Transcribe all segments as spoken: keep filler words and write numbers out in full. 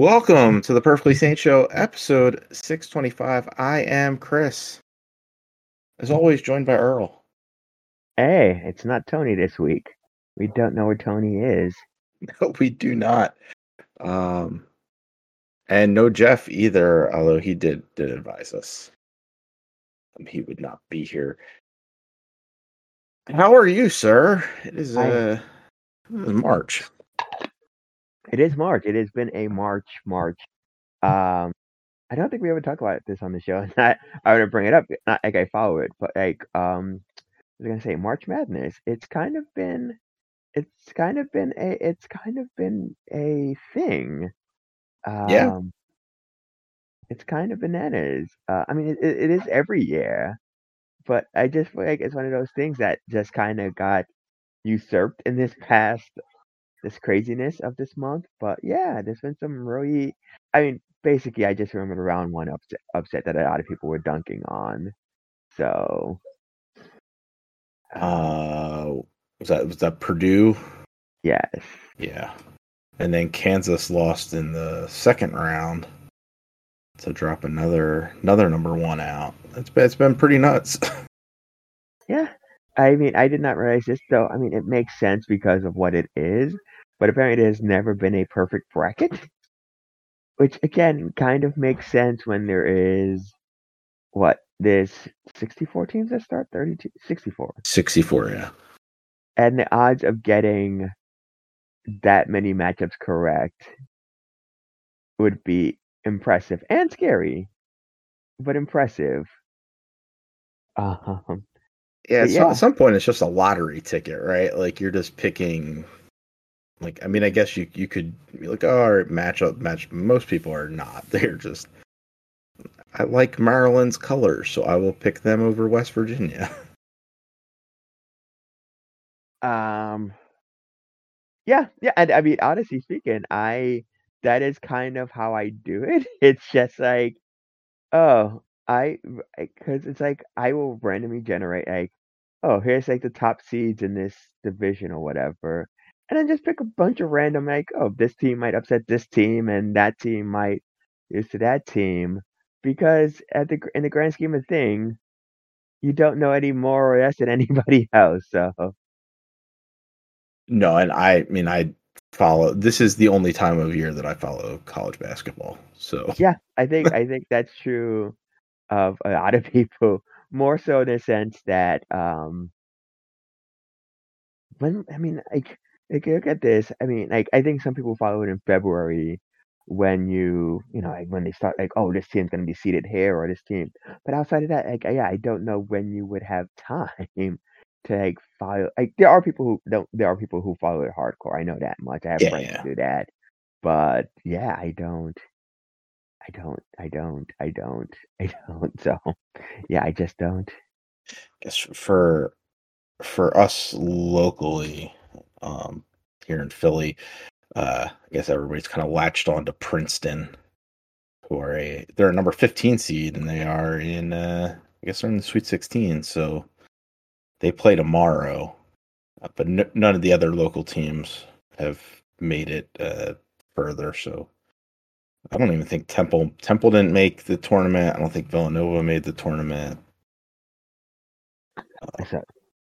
Welcome to the Perfectly Saint Show, episode six twenty-five. I am Chris. As always, joined by Earl. Hey, it's not Tony this week. We don't know where Tony is. No, we do not. Um, and no Jeff either, although he did, did advise us. Um, he would not be here. How are you, sir? It is, uh, it is March. It is March. It has been a March, March. Um, I don't think we ever talk about this on the show. I, I would bring it up, not like I follow it, but like, um, I was gonna say March Madness. It's kind of been, it's kind of been a, it's kind of been a thing. Um, Yeah. It's kind of bananas. Uh, I mean, it, it is every year, but I just feel like it's one of those things that just kind of got usurped in this past, this craziness of this month. But yeah, there's been some really, I mean, basically, I just remember the round one upset, upset that a lot of people were dunking on. So, Uh, was that was that Purdue? yes. Yeah. And then Kansas lost in the second round to drop another another number one out. It's been, it's been pretty nuts. Yeah. I mean, I did not realize this, though. I mean, it makes sense because of what it is, but apparently it has never been a perfect bracket, which again kind of makes sense when there is what there's sixty-four teams that start thirty-two, sixty-four, sixty-four, yeah. and the odds of getting that many matchups correct would be impressive and scary, but impressive. Um, Yeah, but so yeah, at some point it's just a lottery ticket, right? Like you're just picking. Like, I mean, I guess you you could be like, oh, all right, match up, match. Most people are not. They're just. I like Maryland's colors, so I will pick them over West Virginia. um, yeah, yeah. And I mean, honestly speaking, I that is kind of how I do it. It's just like, oh, I because it's like I will randomly generate like, oh, here's like the top seeds in this division or whatever, and then just pick a bunch of random like, oh, this team might upset this team, and that team might lose to that team, because at the in the grand scheme of things, you don't know any more or less than anybody else. So No, and I mean, I follow. This is the only time of year that I follow college basketball. So yeah, I think I think that's true of a lot of people, more so in the sense that um when I mean like like look at this. I mean like I think some people follow it in February when you you know like when they start like, oh, this team's gonna be seated here or this team. But outside of that, like yeah, I don't know when you would have time to like follow. Like there are people who don't. There are people who follow it hardcore. I know that much. I have yeah, friends yeah. who do that. But yeah, I don't. I don't. I don't. I don't. I don't. So yeah, I just don't. I guess for for us locally, um, here in Philly, uh, I guess everybody's kind of latched on to Princeton, who are a they're a number fifteen seed, and they are in uh, I guess they're in the Sweet sixteen. So they play tomorrow, uh, but n- none of the other local teams have made it uh, further. So I don't even think Temple Temple didn't make the tournament. I don't think Villanova made the tournament. Uh, so,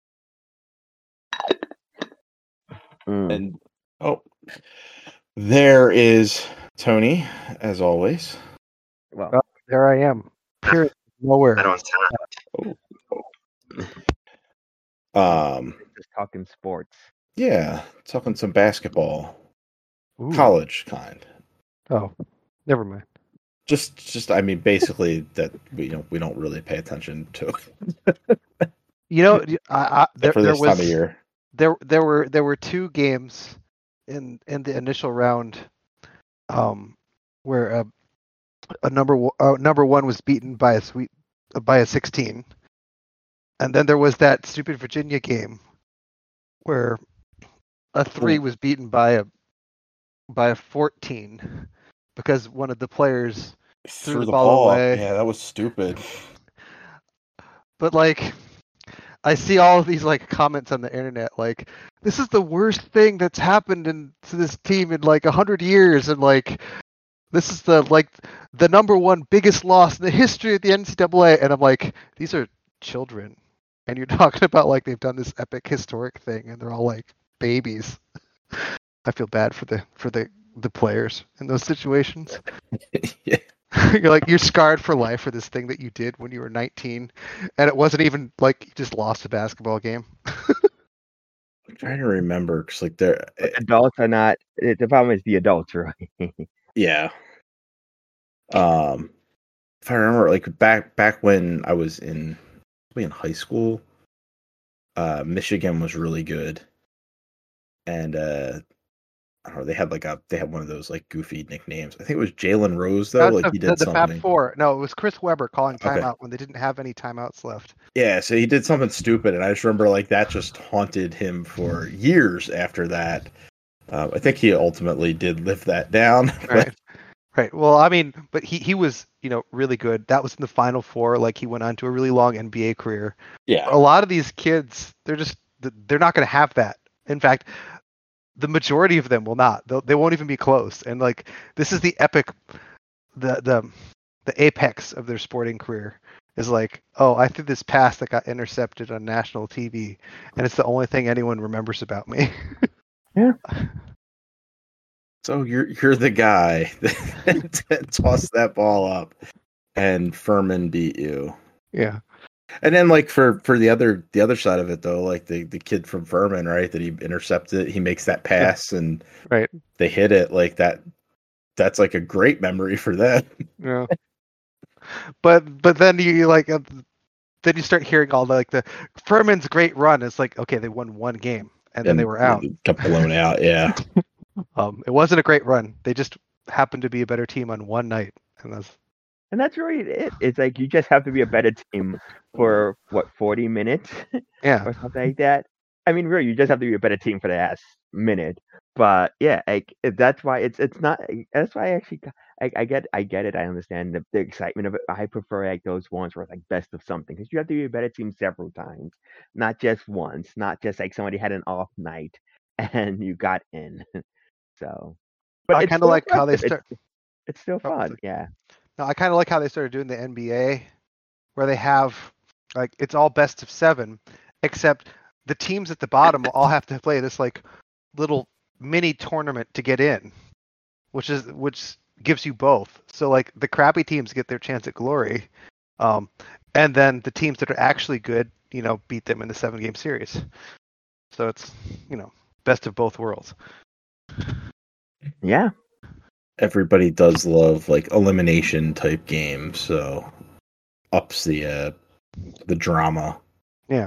mm. And oh, there is Tony, as always. Well, oh, there I am. Here, nowhere. I don't time. Oh. Um, just talking sports. Yeah, talking some basketball, Ooh. College kind. Oh, never mind. Just, just I mean, basically that we you know we don't really pay attention to. You know, I, I, there, for there this was time of year. there there were there were two games in in the initial round, um, where a, a number uh, number one was beaten by a sweet uh, by a sixteen, and then there was that stupid Virginia game where a three Ooh. was beaten by a by a fourteen because one of the players threw, threw the, the ball, ball away. Yeah, that was stupid. But like, I see all of these like comments on the internet, like, this is the worst thing that's happened in, to this team in like a hundred years, and like, this is the like the number one biggest loss in the history of the N C double A, and I'm like, these are children, and you're talking about like they've done this epic historic thing, and they're all like babies. I feel bad for the for the the players in those situations. Yeah. You're like you're scarred for life for this thing that you did when you were nineteen, and it wasn't even like you just lost a basketball game. I'm trying to remember because like they're Adults are not. The problem is the adults, right? yeah. Um, if I remember, like back back when I was in in high school, uh, Michigan was really good, and uh, I don't know. They had like a they had one of those like goofy nicknames. I think it was Jalen Rose though. That's like the, he did the, the Fab something. Four. No, it was Chris Webber calling Okay. timeout when they didn't have any timeouts left. Yeah, so he did something stupid, and I just remember like that just haunted him for years after that. Um, I think he ultimately did live that down. but- Right. Right. Well, I mean, but he, he was, you know, really good. That was in the Final Four. Like he went on to a really long N B A career. Yeah. A lot of these kids, they're just they're not going to have that. In fact, the majority of them will not. They'll, they won't even be close. And like this is the epic, the the the apex of their sporting career is like, oh, I threw this pass that got intercepted on national T V, and it's the only thing anyone remembers about me. Yeah. So you're you're the guy that tossed that ball up, and Furman beat you. Yeah. And then like for, for the other the other side of it though, like the, the kid from Furman, right, that he intercepted, he makes that pass yeah. and right. they hit it like that. That's like a great memory for them. Yeah. But but then you like uh, then you start hearing all the like the Furman's great run. It's like okay, they won one game and, and then they were out. Got blown out. Yeah. Um, it wasn't a great run. They just happened to be a better team on one night, and that's and that's really it. It's like you just have to be a better team for what forty minutes, yeah, or something like that. I mean, really, you just have to be a better team for the last minute. But yeah, like that's why it's it's not. That's why I actually I, I get I get it. I understand the, the excitement of it. I prefer like those ones where it's like best of something because you have to be a better team several times, not just once. Not just like somebody had an off night and you got in. So, but I kind of like how they start. It's, it's still fun, oh, yeah. No, I kind of like how they started doing the N B A, where they have like it's all best of seven, except the teams at the bottom all have to play this like little mini tournament to get in, which is which gives you both. So like the crappy teams get their chance at glory, um, and then the teams that are actually good, you know, beat them in the seven game series. So it's you know best of both worlds. Yeah. Everybody does love like elimination type games, so ups the uh, the drama. Yeah.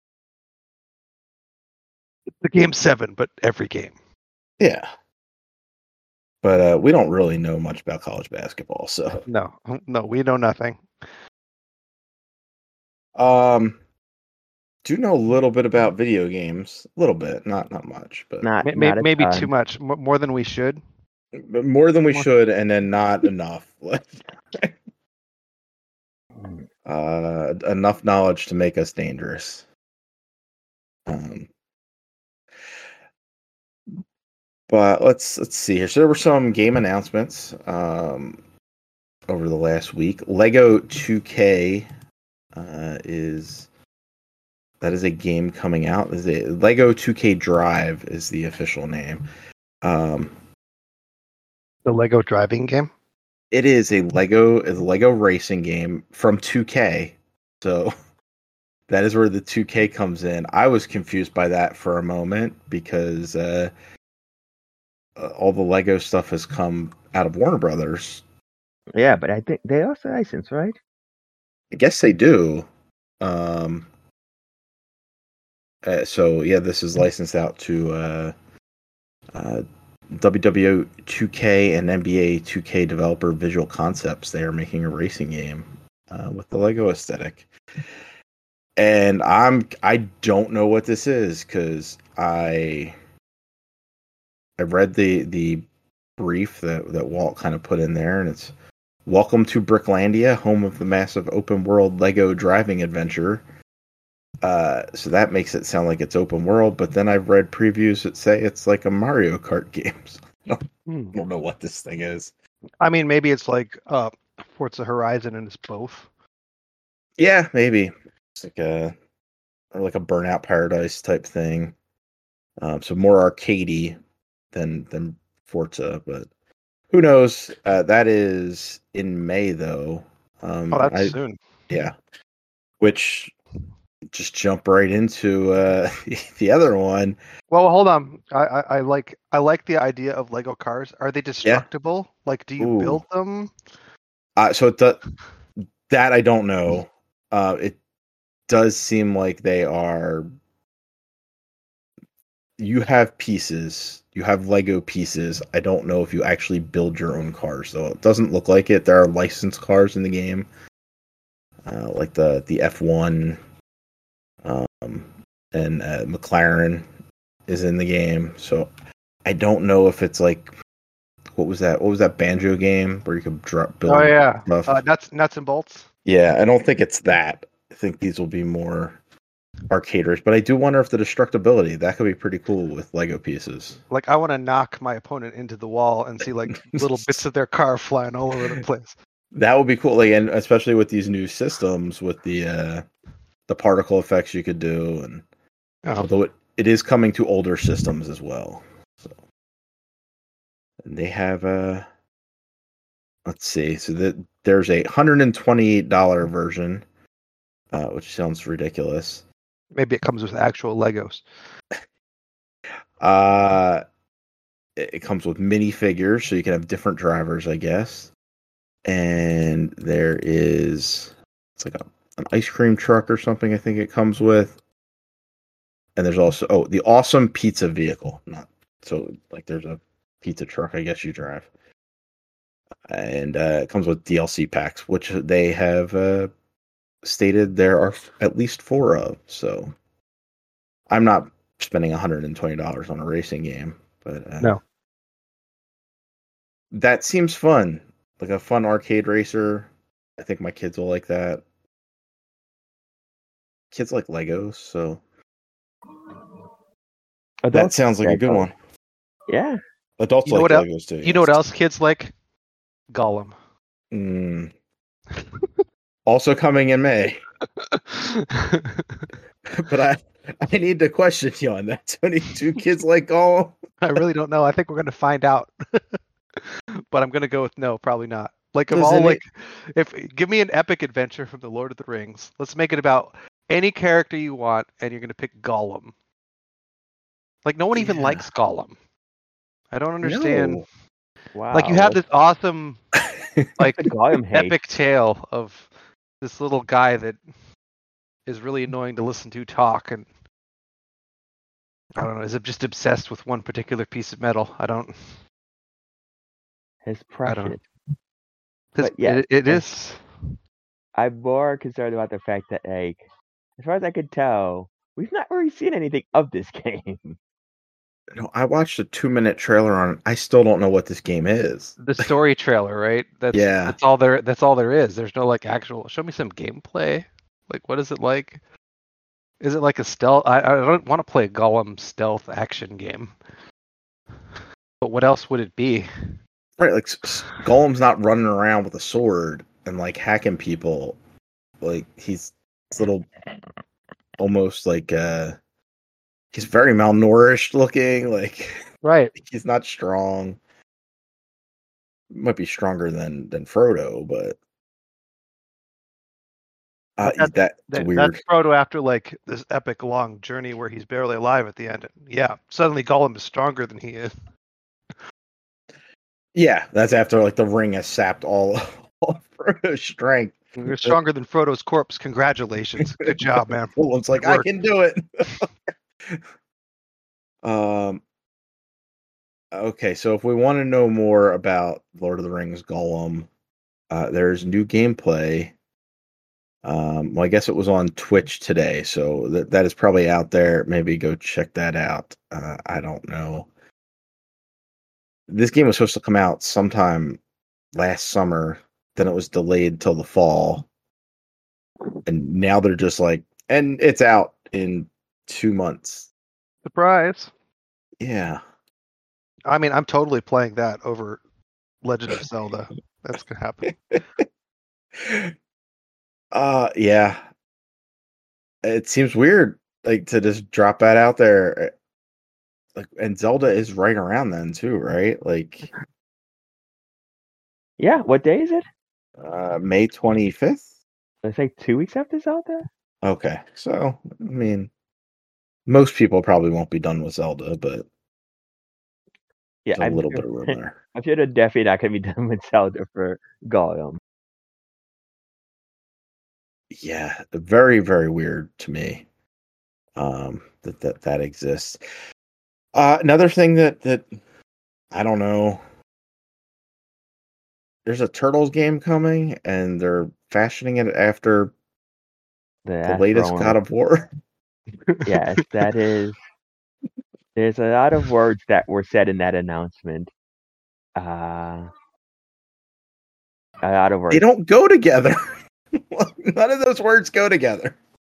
The game seven, but every game. Yeah. But uh, we don't really know much about college basketball, so no, no, we know nothing. Um, do know a little bit about video games, a little bit, not not much, but not, maybe, not maybe ton. too much, more than we should. More than we more. should, and then not enough. uh, enough knowledge to make us dangerous. Um. But let's let's see here. So there were some game announcements um, over the last week. Lego two K uh, is that is a game coming out. Is a Lego two K Drive is the official name. Um, the Lego driving game. It is a Lego is a Lego racing game from two K. So that is where the two K comes in. I was confused by that for a moment because. Uh, Uh, all the Lego stuff has come out of Warner Brothers. Yeah, but I think they also license, right? I guess they do. Um, uh, so yeah, this is licensed out to uh, uh, W W E two K and N B A two K developer Visual Concepts. They are making a racing game uh, with the Lego aesthetic. And I'm I don't know what this is because I. I read the the brief that, that Walt kind of put in there, and it's welcome to Bricklandia, home of the massive open world Lego driving adventure. Uh, so that makes it sound like it's open world, but then I've read previews that say it's like a Mario Kart game. So I don't, hmm. I don't know what this thing is. I mean, maybe it's like uh, Forza Horizon and it's both. Yeah, maybe it's like a or like a Burnout Paradise type thing. Um, so more arcadey than than Forza, but who knows? Uh, that is in May though. Um, Oh, that's I soon. yeah, which just jump right into uh, the other one. Well, hold on. I, I, I like I like the idea of Lego cars. Are they Yeah. destructible? Like, do you Ooh. build them? Uh, so the, that I don't know. Uh, it does seem like they are. You have pieces. You have Lego pieces. I don't know if you actually build your own cars, though. It doesn't look like it. There are licensed cars in the game, uh, like the the F one, um, and uh, McLaren is in the game. So I don't know if it's like what was that? What was that Banjo game where you could drop build Oh yeah, stuff? uh, nuts nuts and bolts. Yeah, I don't think it's that. I think these will be more arcade race, but I do wonder if the destructibility that could be pretty cool with Lego pieces. Like, I want to knock my opponent into the wall and see like little bits of their car flying all over the place. That would be cool, like, and especially with these new systems with the uh, the particle effects you could do, and Oh. although it, it is coming to older systems as well. So, and they have uh let's see, so that there's a hundred and twenty-eight dollar version, uh, which sounds ridiculous. Maybe it comes with actual Legos. Uh, it, it comes with minifigures, so you can have different drivers, I guess. And there is it's like a, an ice cream truck or something. I think it comes with. And there's also oh the awesome pizza vehicle. Not so like there's a pizza truck, I guess you drive. And uh, it comes with D L C packs, which they have uh, stated there are at least four of. So I'm not spending one hundred twenty dollars on a racing game, but uh, No. that seems fun. Like a fun arcade racer. I think my kids will like that. Kids like Legos, so that Adults sounds like a like good Legos. one. Yeah. Adults You know like what el- Legos too. You know what else kids like? Gollum. Mm. Also coming in May. But I I need to question you on that. Tony, do kids like Gollum? I really don't know. I think we're going to find out. But I'm going to go with no, probably not. Like, of Does all, any- like, if give me an epic adventure from the Lord of the Rings. Let's make it about any character you want, and you're going to pick Gollum. Like, no one even Yeah. likes Gollum. I don't understand. No. Wow. Like, you have this awesome, like, the Gollum hate. epic tale of this little guy that is really annoying to listen to talk, and I don't know, is just obsessed with one particular piece of metal. I don't. His I don't know. precious. 'Cause But yeah, it, it like- is. I'm more concerned about the fact that, like, as far as I could tell, we've not really seen anything of this game. No, I watched a two minute trailer on it. I still don't know what this game is. The story trailer, right? That's Yeah. that's all there that's all there is. There's no like actual show me some gameplay. Like, what is it like? Is it like a stealth? I, I don't want to play a Gollum stealth action game. But what else would it be? Right, like S- Gollum's not running around with a sword and like hacking people. Like he's this little almost like uh he's very malnourished looking, like Right. he's not strong. Might be stronger than than Frodo, but uh, But that's That, weird. That's Frodo after like this epic long journey where he's barely alive at the end. Yeah, suddenly Gollum is stronger than he is. Yeah, that's after like the ring has sapped all, all of Frodo's strength. You're stronger than Frodo's corpse. Congratulations. Good job, man. Gollum's like, Good I work." can do it. um. Okay, so if we want to know more about Lord of the Rings Gollum, uh, there's new gameplay. Um, well, I guess it was on Twitch today, so that that is probably out there. Maybe go check that out. Uh, I don't know. This game was supposed to come out sometime last summer, then it was delayed till the fall, and now they're just like, and it's out in two months. Surprise. Yeah, I mean, I'm totally playing that over Legend of Zelda. That's gonna happen. uh, yeah. It seems weird, like to just drop that out there. Like, and Zelda is right around then too, right? Like, Yeah, what day is it? uh, May twenty fifth. It's like two weeks after Zelda. Okay, so I mean, most people probably won't be done with Zelda, but Yeah, there's a I'm little sure, bit of room there. I'm sure they're definitely not gonna be done with Zelda for Gollum. Yeah, very, very weird to me. Um, that that that exists. Uh, another thing that that I don't know. There's a Turtles game coming, and they're fashioning it after The the latest Astro. God of War. Yes, that is. There's a lot of words that were said in that announcement. Uh, a lot of words. They don't go together. None of those words go together.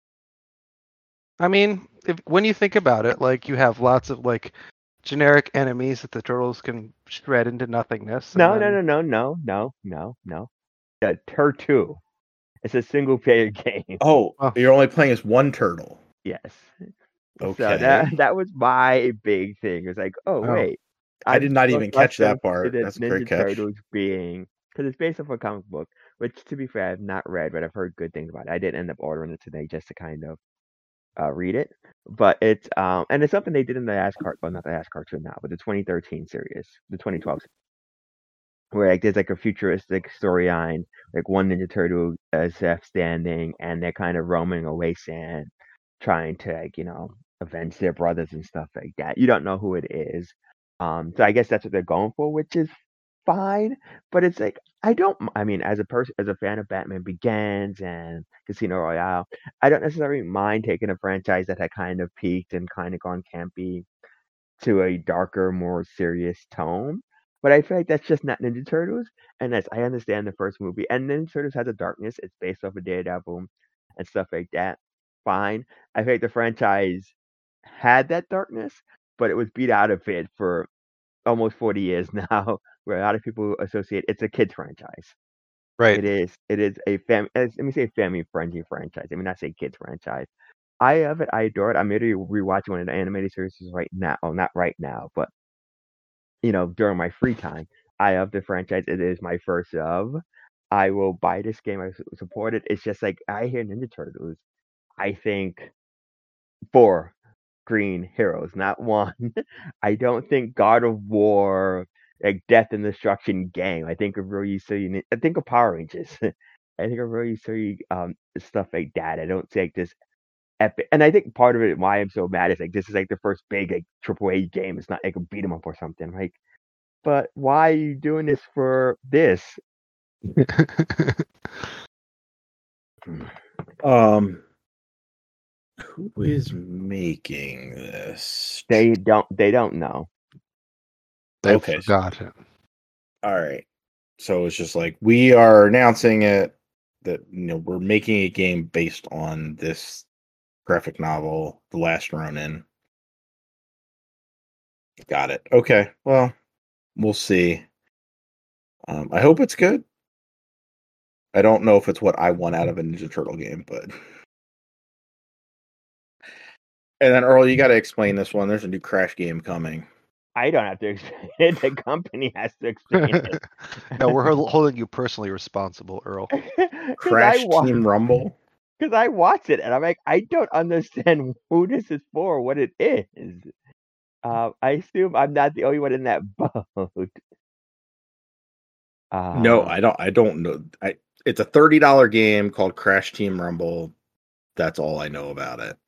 I mean, if, when you think about it, like you have lots of like generic enemies that the turtles can shred into nothingness. and No, then- no, no, no, no, no, no, no. The Turtu. It's a single player game. Oh, Oh. you're only playing as one turtle. Yes. Okay. So that that was my big thing. It was like, oh, Oh. wait. I I'm did not so even catch that accustomed part. to the That's a great Ninja catch. Turtles being, because it's based off a comic book, which to be fair, I've not read, but I've heard good things about it. I did end up ordering it today just to kind of uh, read it. But it's um and it's something they did in the Ash cart, well, not the Ash cartoon now, but the twenty thirteen series, the twenty twelve, where like there's like a futuristic storyline, like one Ninja Turtle is left standing, and they're kind of roaming a wasteland, trying to like you know avenge their brothers and stuff like that. You don't know who it is, um. So I guess that's what they're going for, which is fine. But it's like I don't. I mean, as a person, as a fan of Batman Begins and Casino Royale, I don't necessarily mind taking a franchise that had kind of peaked and kind of gone campy to a darker, more serious tone. But I feel like that's just not Ninja Turtles. And as I understand the first movie, and Ninja Turtles has a darkness. It's based off of Daredevil and stuff like that. Fine. I feel like the franchise had that darkness, but it was beat out of it for almost forty years now, where a lot of people associate it's a kids franchise. Right. It is. It is a fam. Let me say family friendly franchise. I mean, not say kids franchise. I love it. I adore it. I'm literally rewatching one of the animated series right now. Oh, not right now, but you know, during my free time. I love the franchise. It is my first love. I will buy this game. I su- support it. It's just like I hear Ninja Turtles. I think four green heroes, not one. I don't think God of War, like Death and Destruction game. I think of really silly. I think of Power Rangers. I think of really silly um stuff like that. I don't say like this epic. And I think part of it why I'm so mad is like this is like the first big like triple A game. It's not like a beat 'em up or something. Like, but why are you doing this for this? Um, who is making this? They don't. They don't know. They've Okay. forgotten. All right. So it's just like we are announcing it that you know we're making a game based on this graphic novel, The Last Ronin. Got it. Okay. Well, we'll see. Um, I hope it's good. I don't know if it's what I want out of a Ninja Turtle game, but. And then Earl, you got to explain this one. There's a new Crash game coming. I don't have to explain it. The company has to explain it. No, we're hol- holding you personally responsible, Earl. Crash Team Rumble. Because I watched it and I'm like, I don't understand who this is for, what it is. Uh, I assume I'm not the only one in that boat. Uh, No, I don't. I don't know. I. It's a thirty dollar game called Crash Team Rumble. That's all I know about it.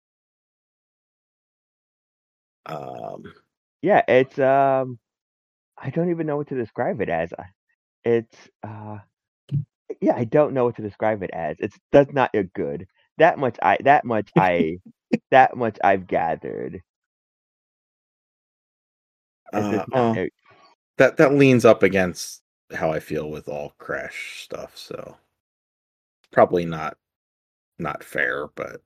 Um. Yeah, it's um, I don't even know what to describe it as. It's uh, yeah, I don't know what to describe it as. It's does not look good. That much I. That much I. that much I've gathered. It's Uh, just not, uh, that that leans up against how I feel with all Crash stuff. So probably not not fair, but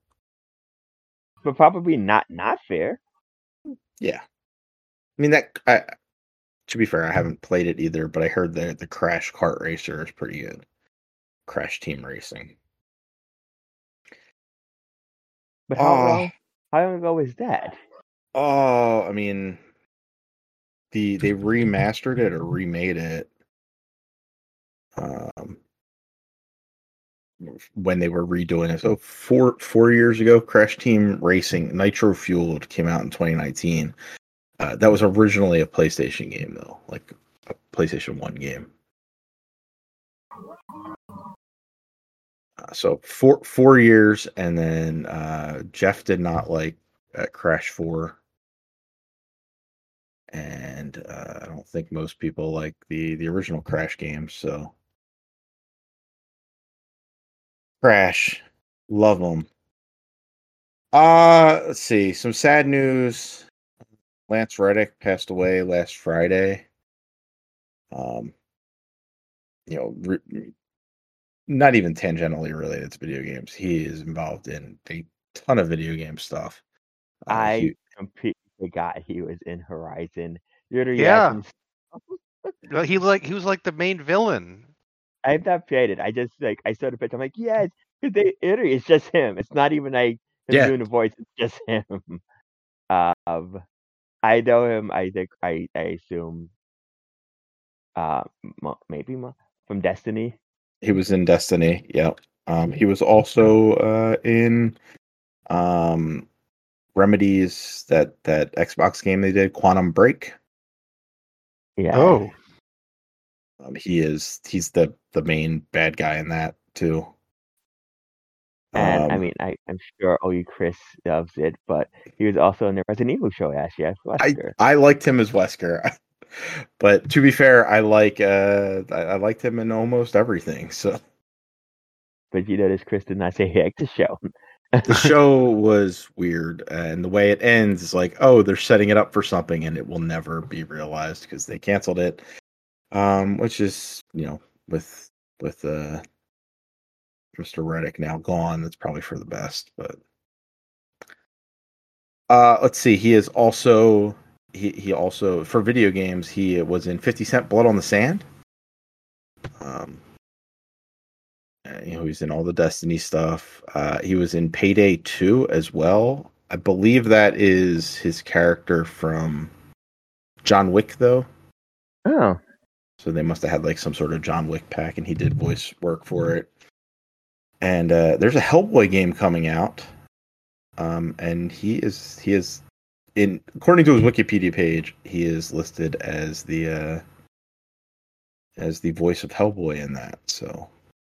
but probably not not fair. yeah. I mean that I to be fair, I haven't played it either, but I heard that the Crash Kart Racer is pretty good. Crash Team Racing. But how Oh, long? How long ago was that? oh, I mean, the they remastered it or remade it. Um, when they were redoing it. So four four years ago, Crash Team Racing Nitro Fueled came out in twenty nineteen. Uh, that was originally a PlayStation game, though, like a PlayStation One game. Uh, so four four years, and then uh, Jeff did not like uh, Crash Four, and uh, I don't think most people like the the original Crash games. So Crash, love them. Uh, let's see. Some sad news. Lance Reddick passed away last Friday. Um, you know, re- not even tangentially related to video games. He is involved in a ton of video game stuff. Uh, I he, completely forgot he was in Horizon. Your Yeah. reactions. Well, He like he was like the main villain. I'm not faded. I just like I saw the picture. I'm like, yes, because they Italy. It's just him. It's not even like him Yeah. doing the voice. It's just him. Um, I know him. I think I I assume. Uh, mo- maybe mo- from Destiny. he was in Destiny. Yep. Um, he was also uh, in um, Remedy's that that Xbox game they did, Quantum Break. Yeah. Oh, Um, he is he's the the main bad guy in that too. And I Um, mean, I, I'm sure oh you Chris loves it, but he was also in the Resident Evil show actually as I Wesker. I liked him as Wesker, but to be fair, I like uh I, I liked him in almost everything. So But you notice Chris did not say he liked the show. the show was weird, and the way it ends is like, oh, they're setting it up for something, and it will never be realized because they canceled it. Um, which is, you know, with with uh Mister Reddick now gone, that's probably for the best. But uh, let's see, he is also he he also for video games he was in fifty Cent Blood on the Sand. Um, uh, you know, he's in all the Destiny stuff. Uh, he was in Payday two as well. I believe that is his character from John Wick, though. Oh, So they must have had like some sort of John Wick pack, and he did voice work for it. And uh, there's a Hellboy game coming out, um, and he is he is in according to his Wikipedia page, he is listed as the uh, as the voice of Hellboy in that. So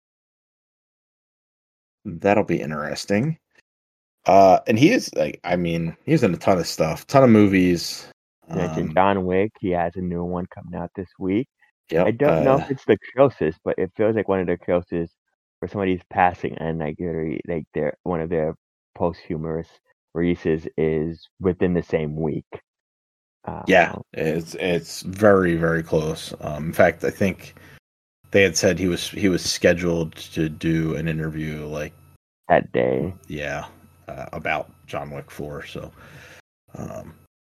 that'll be interesting. Uh, and he is like, I mean, he's in a ton of stuff, ton of movies. you mentioned Um, John Wick. He has a new one coming out this week. yep. I don't know uh, if it's the closest, but it feels like one of the closest where somebody's passing and like they're like their one of their posthumous releases is within the same week. Uh, Yeah, it's it's very very close. Um, in fact, I think they had said he was he was scheduled to do an interview like that day. yeah uh, about John Wick four. So um,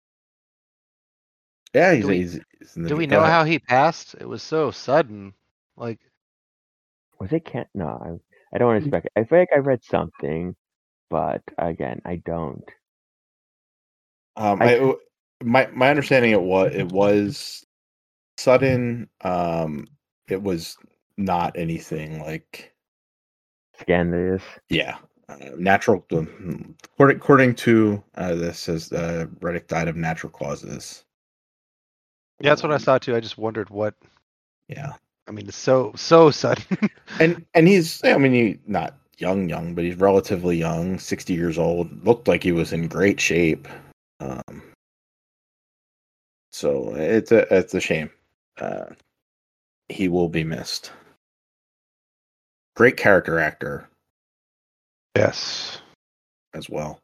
yeah, he's, Do we- he's, he's in the do we go know ahead. how he passed? It was so sudden. Like, Was it can't no, I, I don't want to spec. I feel like I read something, but again, I don't. Um, I- I, my my understanding it was it was sudden. Um, it was not anything like Scandalous. yeah. Uh, natural, according, according to uh, this, says uh, Reddick died of natural causes. yeah, that's what I saw too. I just wondered what. Yeah, I mean, it's so so sudden. and and he's I mean he not young young, but he's relatively young, sixty years old. Looked like he was in great shape. Um, so it's a it's a shame. Uh, he will be missed. Great character actor Yes. as well.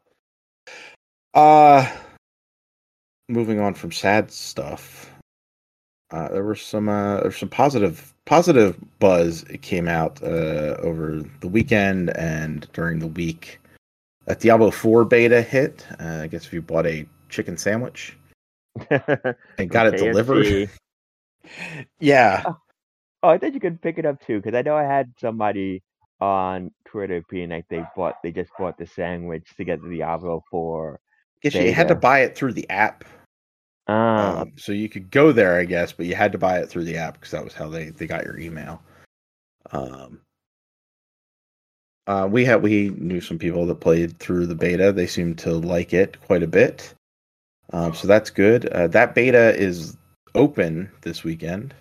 Uh moving on from sad stuff. Uh, there was some uh, there's some positive positive buzz. It came out uh, over the weekend and during the week. A Diablo four beta hit. Uh, I guess if you bought a chicken sandwich. and got it K F C. delivered. Yeah. Oh, oh, I thought you could pick it up too, because I know I had somebody on Twitter being like they bought, they just bought the sandwich to get the Diablo four Guess you had to beta. buy it through the app. Ah, Um, so you could go there, I guess, but you had to buy it through the app because that was how they, they got your email. Um, uh, we had we knew some people that played through the beta. They seemed to like it quite a bit. Um, so that's good. Uh, that beta is open this weekend,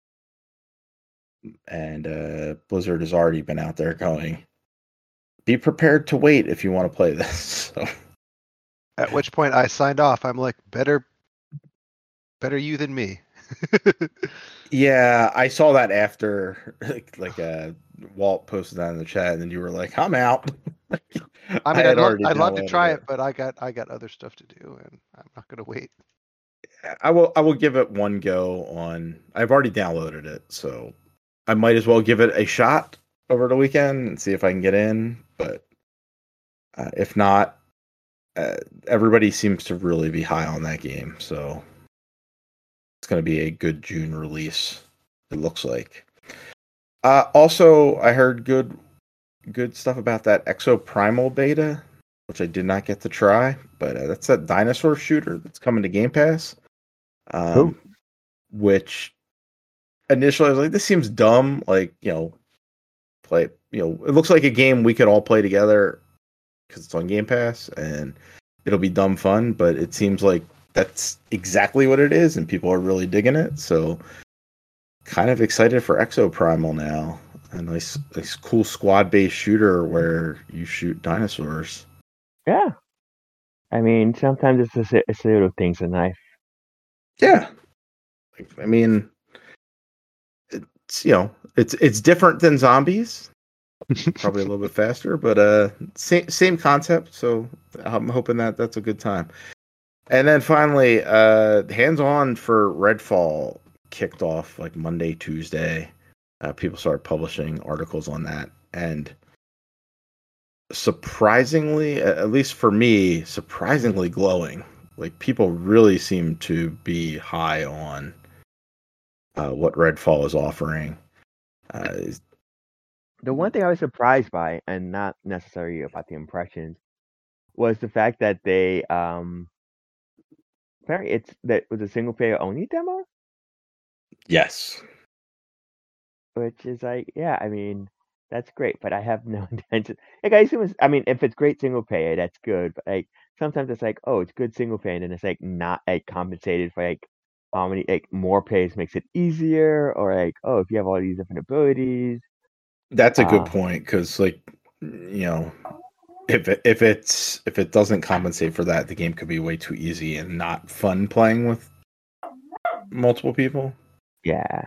and uh, Blizzard has already been out there going, be prepared to wait if you want to play this. So. At which point I signed off. I'm like, better, better you than me. Yeah, I saw that after, like, like uh, Walt posted that in the chat, and then you were like, "I'm out." I mean, I I'd love, already I'd love to downloaded try it, but I got, I got other stuff to do, and I'm not gonna wait. I will. I will give it one go on. I've already downloaded it, so I might as well give it a shot over the weekend and see if I can get in. But uh, if not, uh, everybody seems to really be high on that game, so it's going to be a good June release. It looks like. Uh, also, I heard good, good stuff about that Exoprimal beta, which I did not get to try. But uh, that's that dinosaur shooter that's coming to Game Pass. Um, Cool. Which initially I was like, this seems dumb. Like, you know, play, you know, it looks like a game we could all play together because it's on Game Pass and it'll be dumb fun. But it seems like that's exactly what it is, and people are really digging it. So, kind of excited for Exoprimal now. A nice, nice, cool squad-based shooter where you shoot dinosaurs. Yeah. I mean, sometimes it's the, it's the little things in life. Yeah. I mean, it's, you know, it's it's different than zombies. Probably a little bit faster, but uh, same same concept. So I'm hoping that that's a good time. And then finally, uh, hands-on for Redfall kicked off like Monday, Tuesday. Uh, people started publishing articles on that, and surprisingly, at least for me, surprisingly glowing. Like people really seem to be high on uh, what Redfall is offering. Uh, The one thing I was surprised by, and not necessarily about the impressions, was the fact that they um, apparently it's that was a single player only demo, yes. which is like, yeah, I mean, that's great, but I have no intention. Like, I assume it's, I mean, if it's great single player, that's good, but like sometimes it's like, oh, it's good single player, and then it's like not like compensated for like how many like more players makes it easier, or like, oh, if you have all these different abilities. That's a good Uh, point because, like, you know, if it, if it's if it doesn't compensate for that, the game could be way too easy and not fun playing with multiple people. yeah,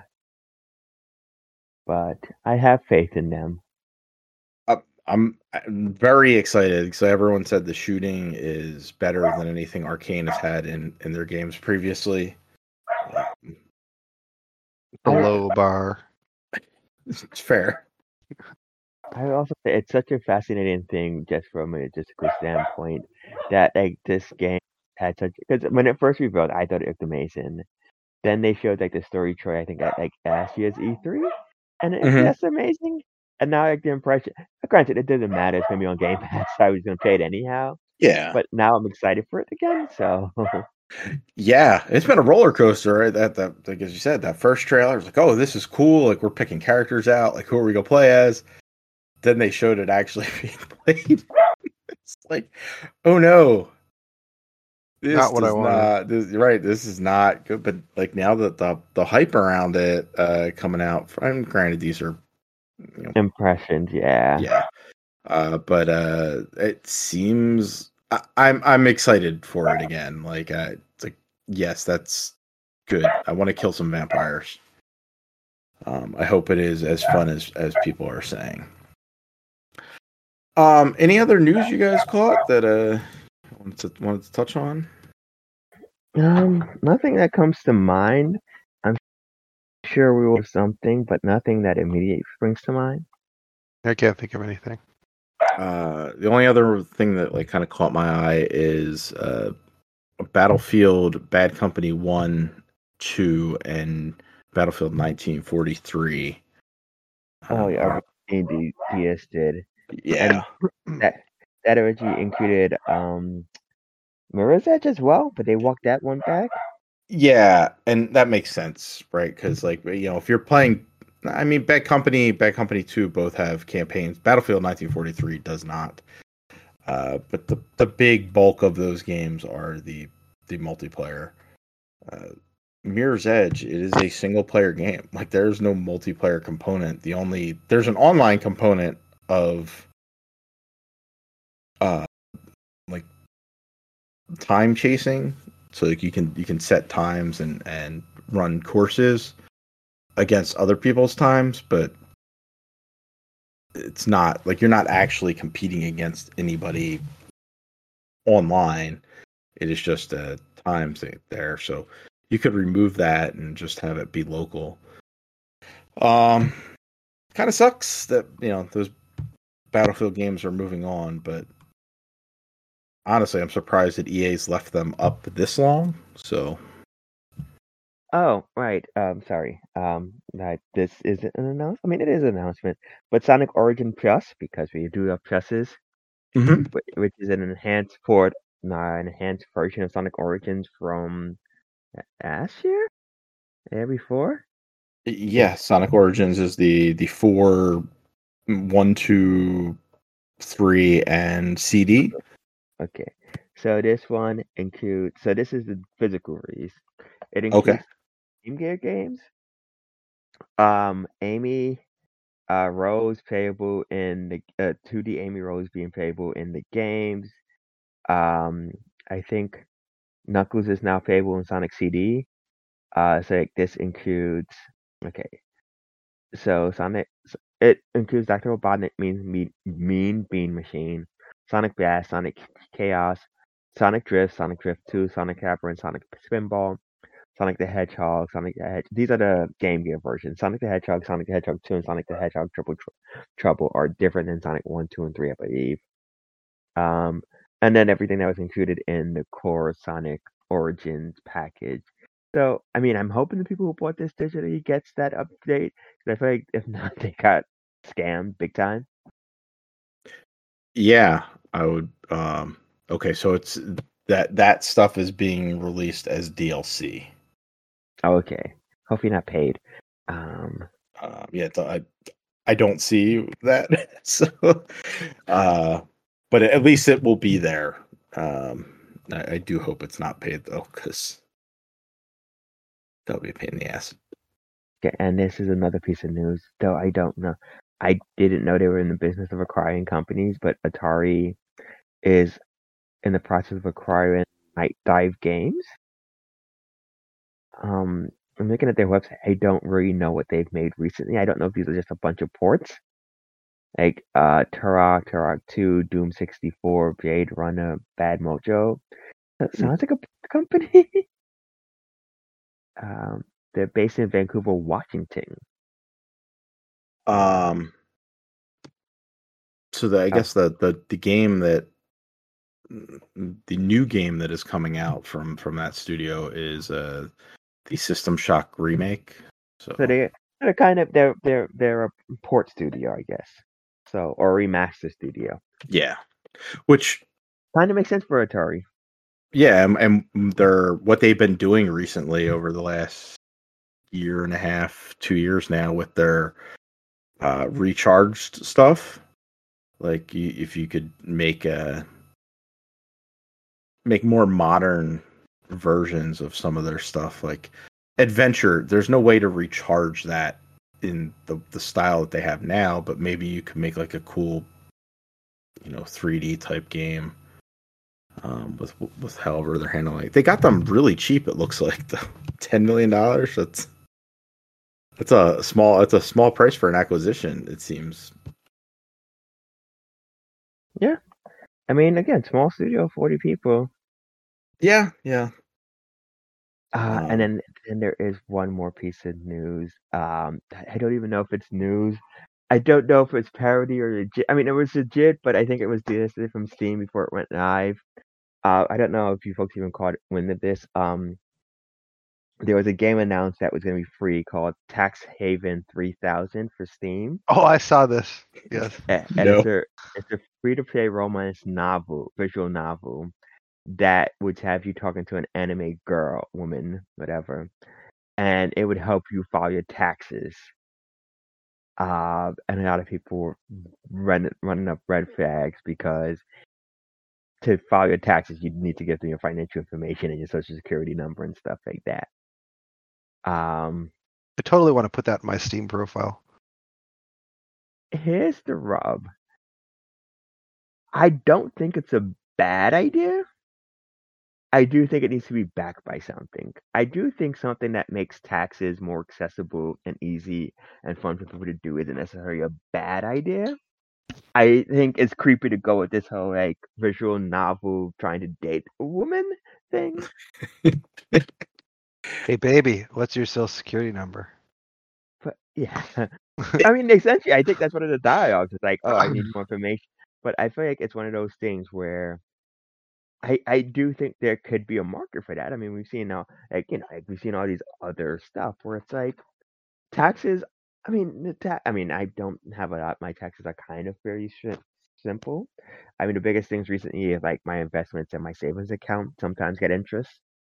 but I have faith in them. Uh, I'm, I'm very excited because everyone said the shooting is better than anything Arcane has had in, in their games previously. Um, The low bar. it's fair. I would also say it's such a fascinating thing, just from a logistical standpoint, that like this game had such, because when it first revealed, I thought it looked amazing. Then they showed like the story trailer, I think at like last year's E three, and it's Mhm. just amazing. And now like the impression, granted, it doesn't matter, it's gonna be on Game Pass, so I was gonna play it anyhow. Yeah. But now I'm excited for it again. So Yeah, it's been a roller coaster, right? That that like as you said, that first trailer was like, oh, this is cool. Like we're picking characters out. Like who are we gonna play as? Then they showed it actually being played. It's like, oh no, this Not what I does wanted. not. This, right, this is not good. But like now that the the hype around it uh, coming out, and granted these are, you know, impressions, yeah. yeah, uh, but uh, it seems I, I'm I'm excited for it again. Like uh, it's like yes, that's good. I want to kill some vampires. Um, I hope it is as fun as as people are saying. Um, any other news you guys caught that uh wanted to, wanted to touch on? Um, nothing that comes to mind. I'm sure we will have something, but nothing that immediately springs to mind. I can't think of anything. Uh, the only other thing that like kind of caught my eye is uh, Battlefield Bad Company one, two, and Battlefield nineteen forty-three. Oh, Um, yeah, indeed, P S did. yeah. And that that originally included um Mirror's Edge as well, but they walked that one back. Yeah, and that makes sense, right? Because, like, you know, if you're playing, I mean, Bad Company, Bad Company two both have campaigns. Battlefield nineteen forty-three does not. Uh, but the the big bulk of those games are the the multiplayer. Uh, Mirror's Edge, it is a single player game. Like, there's no multiplayer component. The only there's an online component of uh like time chasing. So like you can you can set times and and run courses against other people's times, but it's not like you're not actually competing against anybody online. It is just a time thing there. So you could remove that and just have it be local. Um, kind of sucks that, you know, those Battlefield games are moving on, but honestly, I'm surprised that E A's left them up this long. So, Oh, right. Um, sorry. Um, that this isn't an announcement. I mean, it is an announcement, but Sonic Origin Plus, because we do have pluses, mm-hmm. wh- which is an enhanced port, not an enhanced version of Sonic Origins from last year, the year before. Yeah, Sonic Origins is the the four, one, two, three, and C D. Okay, so this one includes. So this is the physical release. It Okay. includes Game Gear games. Um, Amy, uh, Rose playable in the uh, two D Amy Rose being playable in the games. Um, I think Knuckles is now playable in Sonic C D. Uh, so like, this includes okay. So Sonic, it includes Doctor Robotnik, Mean Mean Mean Bean Machine, Sonic Blast, Sonic Chaos, Sonic Drift, Sonic Drift Two, Sonic Capper, and Sonic Spinball, Sonic the Hedgehog, Sonic the Hedge. These are the Game Gear versions. Sonic the Hedgehog, Sonic the Hedgehog Two, and Sonic the Hedgehog Triple Tr- Trouble are different than Sonic One, Two, and Three, I believe. Um, and then everything that was included in the core Sonic Origins package. So, I mean, I'm hoping the people who bought this digitally gets that update. 'Cause I feel like if not, they got scammed big time. Yeah, I would. Um, okay, so it's that that stuff is being released as D L C. Oh, okay. Hopefully not paid. Um, Um, yeah, I I don't see that. So, uh, but at least it will be there. Um, I, I do hope it's not paid though, because that'll be a pain in the ass. okay, and this is another piece of news, though I don't know. I didn't know they were in the business of acquiring companies, but Atari is in the process of acquiring Night Dive Games. Um, I'm looking at their website. I don't really know what they've made recently. I don't know if these are just a bunch of ports, like uh, Turok, Turok two, Doom sixty-four, Blade Runner, Bad Mojo. That sounds like a port company. um, they're based in Vancouver, Washington. Um, so the, I Uh, guess the, the the game that the new game that is coming out from from that studio is uh the System Shock remake. So, so they they're kind of they're they're they're a port studio, I guess. So or remaster studio. yeah, which Kind of makes sense for Atari. yeah, and, and they're what they've been doing recently over the last year and a half, two years now with their uh, recharged stuff. Like you, if you could make a make more modern versions of some of their stuff, like Adventure, there's no way to recharge that in the the style that they have now, but maybe you could make like a cool, you know, three D type game. Um, with with however they're handling it. They got them really cheap. It looks like the ten million dollars. That's that's a small. It's a small price for an acquisition. It seems. Yeah, I mean, again, small studio, forty people. Yeah, yeah. Uh, Um, and then then there is one more piece of news. Um, I don't even know if it's news. I don't know if it's parody or legit. I mean, it was legit, but I think it was delisted from Steam before it went live. Uh, I don't know if you folks even caught wind of this. Um, there was a game announced that was going to be free called Tax Haven three thousand for Steam, Oh, I saw this. Yes. A- and No. it's a it's a free to play romance novel, visual novel that would have you talking to an anime girl, woman, whatever, and it would help you file your taxes. Uh, and a lot of people were running running up red flags because to file your taxes, you need to give them your financial information and your social security number and stuff like that. Um, I totally want to put that in my Steam profile. here's the rub. I don't think it's a bad idea. I do think it needs to be backed by something. I do think something that makes taxes more accessible and easy and fun for people to do isn't necessarily a bad idea. I think it's creepy to go with this whole like visual novel trying to date a woman thing. Hey, baby, what's your social security number? But yeah, I mean, essentially, I think that's one of the dialogues. It's like, oh, I need more information. But I feel like it's one of those things where I I do think there could be a market for that. I mean, we've seen now, like you know, like we've seen all these other stuff where it's like taxes. I mean, the ta- I mean, I don't have a lot. My taxes are kind of very sh- simple. I mean, the biggest things recently is like my investments and my savings account sometimes get interest.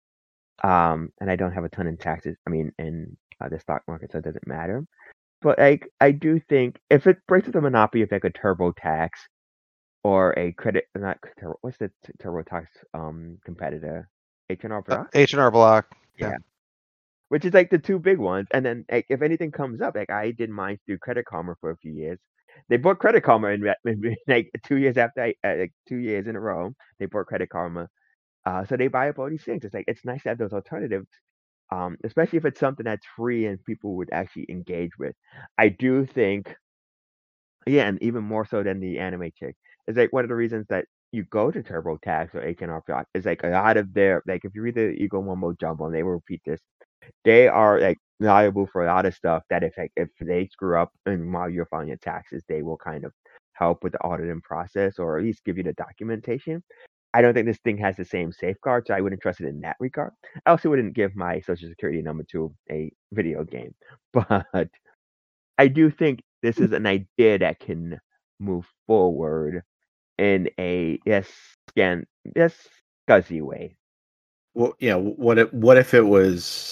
Um, and I don't have a ton in taxes. I mean, in uh, the stock market, so it doesn't matter. But like, I do think if it breaks with the monopoly of like a turbo tax or a credit, not turbo, what's the t- turbo tax um competitor? H and R Uh, Block? H and R Block. Yeah. Which is like the two big ones. And then like if anything comes up, like I did mine through Credit Karma for a few years. They bought Credit Karma in, re- in like two years after I, uh, like two years in a row. They bought Credit Karma. Uh, so they buy up all these things. It's like it's nice to have those alternatives, um, especially if it's something that's free and people would actually engage with. I do think, yeah, and even more so than the anime chick. It's like one of the reasons that you go to TurboTax or H and R Block is like a lot of their like if you read the Eagle Mumbo Jumbo, and they will repeat this, they are like liable for a lot of stuff that if like, if they screw up and while you're filing your taxes, they will kind of help with the auditing process or at least give you the documentation. I don't think this thing has the same safeguards, so I wouldn't trust it in that regard. I also wouldn't give my social security number to a video game. But I do think this is an idea that can move forward in a yes scan yes scuzzy way. Well, yeah. What if what if it was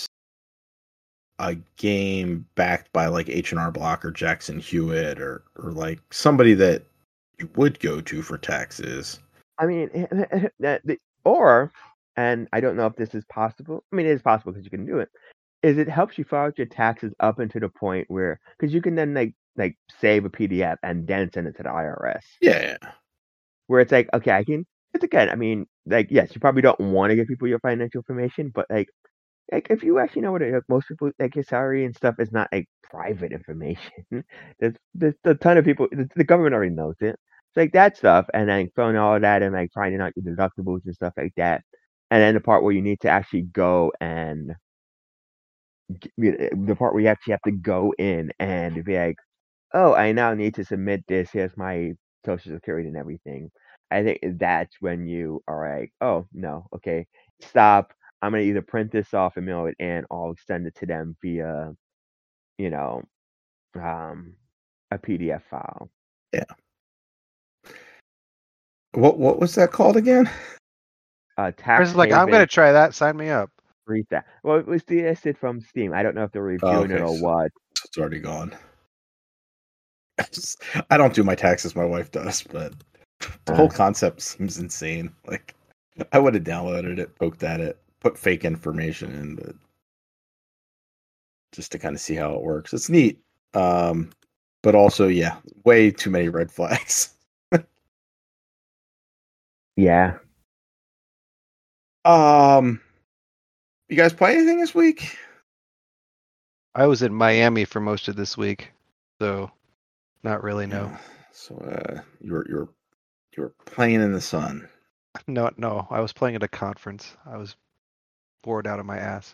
a game backed by like H and R Block or Jackson Hewitt or or like somebody that you would go to for taxes? I mean, that the or and I don't know if this is possible. I mean, it is possible because you can do it. Is it helps you file out your taxes up until the point where because you can then like like save a P D F and then send it to the I R S. Yeah. Where it's like, okay, I can. It's again. I mean, like, yes, you probably don't want to give people your financial information, but like, like if you actually know what it is, most people like your salary and stuff is not like private information. there's there's a ton of people. The, the government already knows it. It's like that stuff, and then throwing all of that and like finding out your deductibles and stuff like that, and then the part where you need to actually go and the part where you actually have to go in and be like, oh, I now need to submit this. Here's my social security and everything. I think that's when you are like, oh no, okay, stop. I'm gonna either print this off and mail it in, or I'll send it to them via, you know, um, a P D F file. Yeah. What what was that called again? Uh, tax Chris is like, I'm gonna try that. Sign me up. read that. Well, it was delisted from Steam. I don't know if they're reviewing Oh, it or so what. it's already gone. I don't do my taxes, my wife does, but the whole Uh, concept seems insane. Like I would have downloaded it, poked at it, put fake information in, but just to kind of see how it works. It's neat. Um, but also, yeah, way too many red flags. yeah. Um, you guys play anything this week? I was in Miami for most of this week, so not really. No, Yeah. So uh, you were you were you were playing in the sun. no, no. I was playing at a conference. I was bored out of my ass.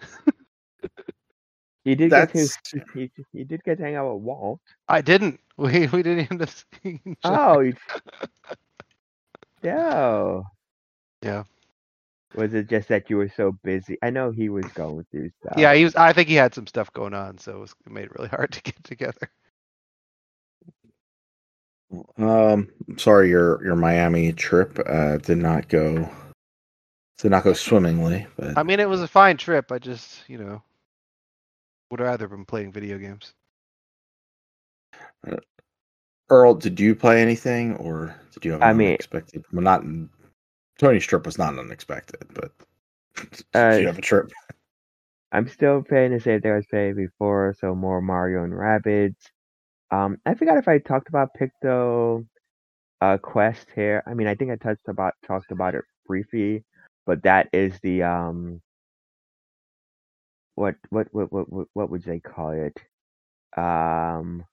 You did get to That's you, you did get to hang out with Walt. I didn't. We we didn't end up seeing each other. Oh, you, yeah. Yeah. Was it just that you were so busy? I know he was going through stuff. Yeah, he was. I think he had some stuff going on, so it, was, it made it really hard to get together. Um, sorry, your your Miami trip uh, did not go did not go swimmingly, but I mean, it was a fine trip. I just, you know, would rather been playing video games. uh, Earl, did you play anything, or did you have an I mean, unexpected? Well, not Tony's trip was not unexpected, but did uh, you have a trip? I'm still playing the same thing I was playing before, so more Mario and Rabbids. Um, I forgot if I talked about Picto uh, Quest here. I mean, I think I touched about talked about it briefly, but that is the um, what what what what what, what would they call it? Um,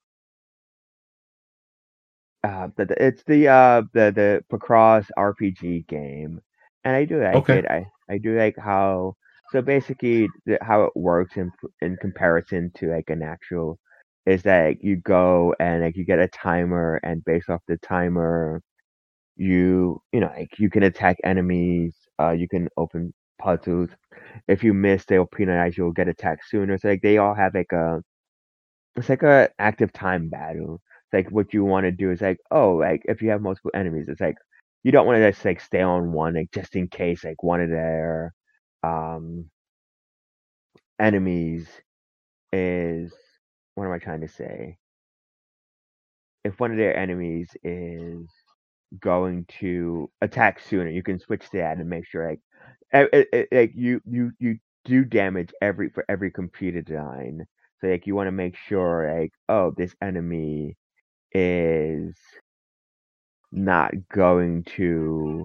uh, the, the- it's the uh the the Picross R P G game, and I do like Okay. it. I I do like how so basically the, how it works in in comparison to like an actual is that like, you go and like you get a timer, and based off the timer, you you know like you can attack enemies. Uh, you can open puzzles. If you miss, they'll penalize you. You'll get attacked sooner. So like they all have like a it's like a active time battle. It's like what you want to do is like, oh, like if you have multiple enemies, it's like you don't want to just like stay on one, like just in case like one of their um enemies is what am I trying to say? If one of their enemies is going to attack sooner, you can switch to that and make sure like it, it, like you you you do damage every for every computer design. So like you want to make sure like oh this enemy is not going to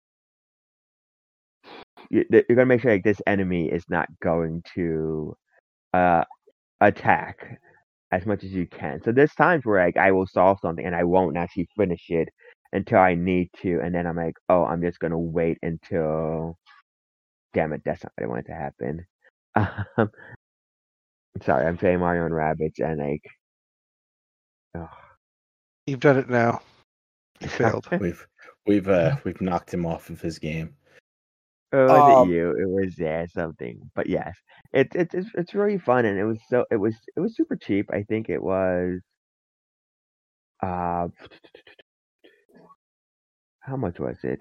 you- you're gonna make sure like this enemy is not going to uh attack as much as you can. So there's times where like I will solve something and I won't actually finish it until I need to, and then I'm like, oh, I'm just gonna wait until. Damn it, that's not what I wanted to happen. Um, sorry, I'm playing Mario and Rabbids and like, oh, You've done it now. You failed. We've we've uh we've knocked him off of his game. it wasn't Um, you. It was yeah something. But yes, it's it's it's it's really fun, and it was so it was it was super cheap. I think it was uh how much was it?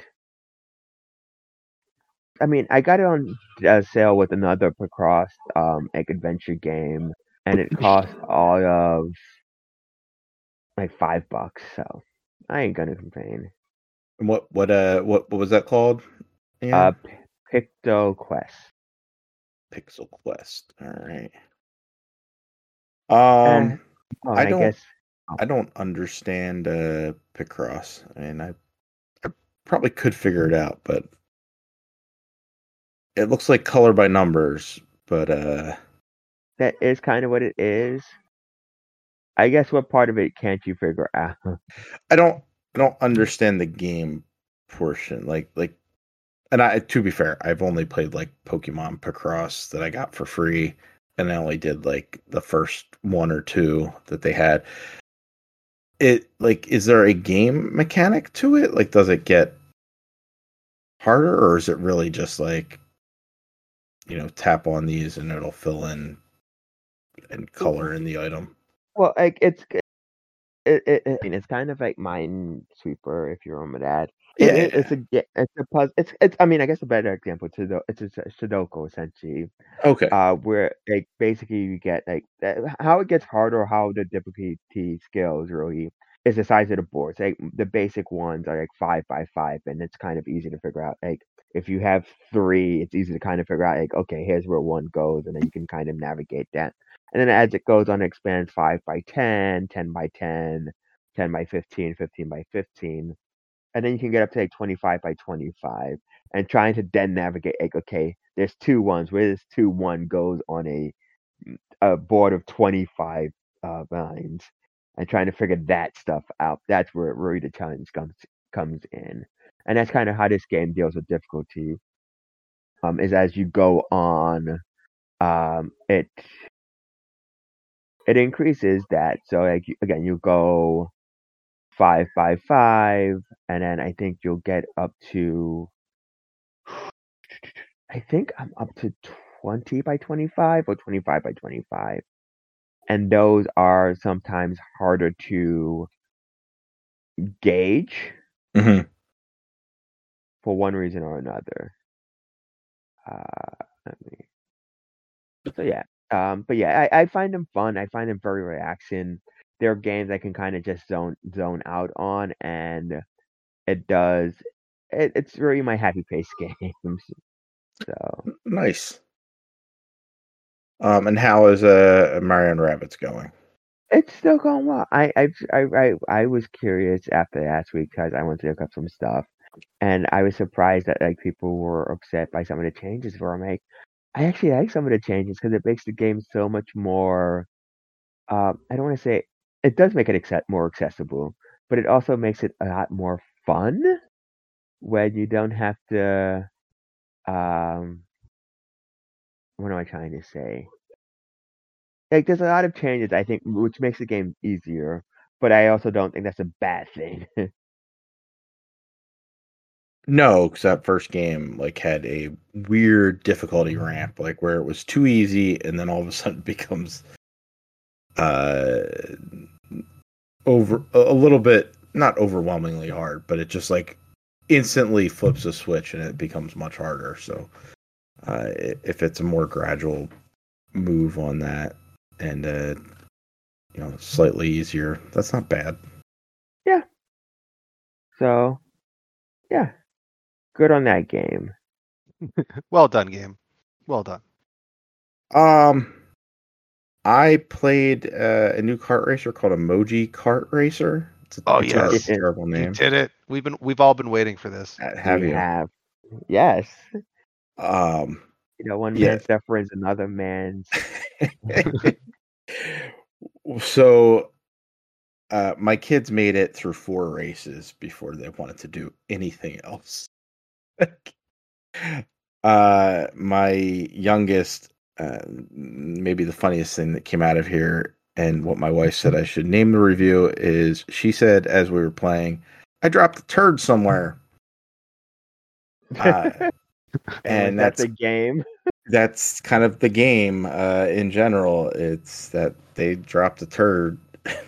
I mean, I got it on uh, sale with another Picross um like adventure game, and it cost all of like five bucks. So I ain't gonna complain. what what uh what what was that called? Uh, Yeah, P- Picto Quest. Pixel Quest. All right. Eh, Um, oh, I and I don't guess oh, I don't understand uh Picross. I mean, I I probably could figure it out, but it looks like color by numbers. But uh, that is kind of what it is. I guess what part of it can't you figure out? I don't I don't understand the game portion. Like like, and I to be fair, I've only played like Pokemon Picross that I got for free, and I only did like the first one or two that they had. It like, is there a game mechanic to it? Like, does it get harder, or is it really just like, you know, tap on these and it'll fill in and color in the item? Well, like it's it, it, I mean, it's kind of like Minesweeper if you remember that. It, Yeah, it it's yeah. a ge- it's a puzzle. It's it's. I mean, I guess a better example to the it's a Sudoku essentially. Okay. Uh, where like basically you get like that, how it gets harder, how the difficulty scales really is the size of the boards. Like the basic ones are like five by five, and it's kind of easy to figure out. Like if you have three, it's easy to kind of figure out. Like okay, here's where one goes, and then you can kind of navigate that. And then as it goes on, it expands five by ten, ten by ten, ten by fifteen, fifteen by fifteen, and then you can get up to like twenty-five by twenty-five, and trying to then navigate like okay there's two ones where this two one goes on a a board of twenty-five uh lines, and trying to figure that stuff out. That's where really the challenge comes comes in, and that's kind of how this game deals with difficulty. Um is as you go on, um it it increases that. So like you- again you go five by five, and then I think you'll get up to I think I'm up to twenty by twenty-five or twenty-five by twenty-five. And those are sometimes harder to gauge Mm-hmm. for one reason or another. Uh, let me. So yeah, um, but yeah, I, I find them fun. I find them very relaxing. They're games I can kind of just zone zone out on, and it does. It, it's really my happy pace games. So Nice. Um, and how is uh Mario and Rabbids going? it's still going well. I I I I, I was curious after last week because I wanted to look up some stuff, and I was surprised that like people were upset by some of the changes. Where I'm like, I actually like some of the changes because it makes the game so much more. Um, I don't want to say it does make it accept more accessible, but it also makes it a lot more fun when you don't have to. Um, what am I trying to say? Like, there's a lot of changes I think, which makes the game easier, but I also don't think that's a bad thing. No, because that first game like had a weird difficulty ramp, like where it was too easy, and then all of a sudden it becomes uh over a little bit, not overwhelmingly hard, but it just like instantly flips a switch and it becomes much harder. So uh, if it's a more gradual move on that and uh, you know slightly easier, that's not bad. Yeah. So, yeah, good on that game. Well done, game. Well done. Um, I played uh, a new kart racer called Emoji Kart Racer. It's a, Oh, it's a yes. terrible You name. did it. We've been we've all been waiting for this. Uh, Have we you? have, yes. Um, You know, one yeah. man's suffering is another man's. So, uh, my kids made it through four races before they wanted to do anything else. uh, my youngest, uh, maybe the funniest thing that came out of here, and what my wife said I should name the review is, she said as we were playing, I dropped a turd somewhere. Uh, and and that's that's a game. that's kind of the game uh, in general. It's that they dropped a turd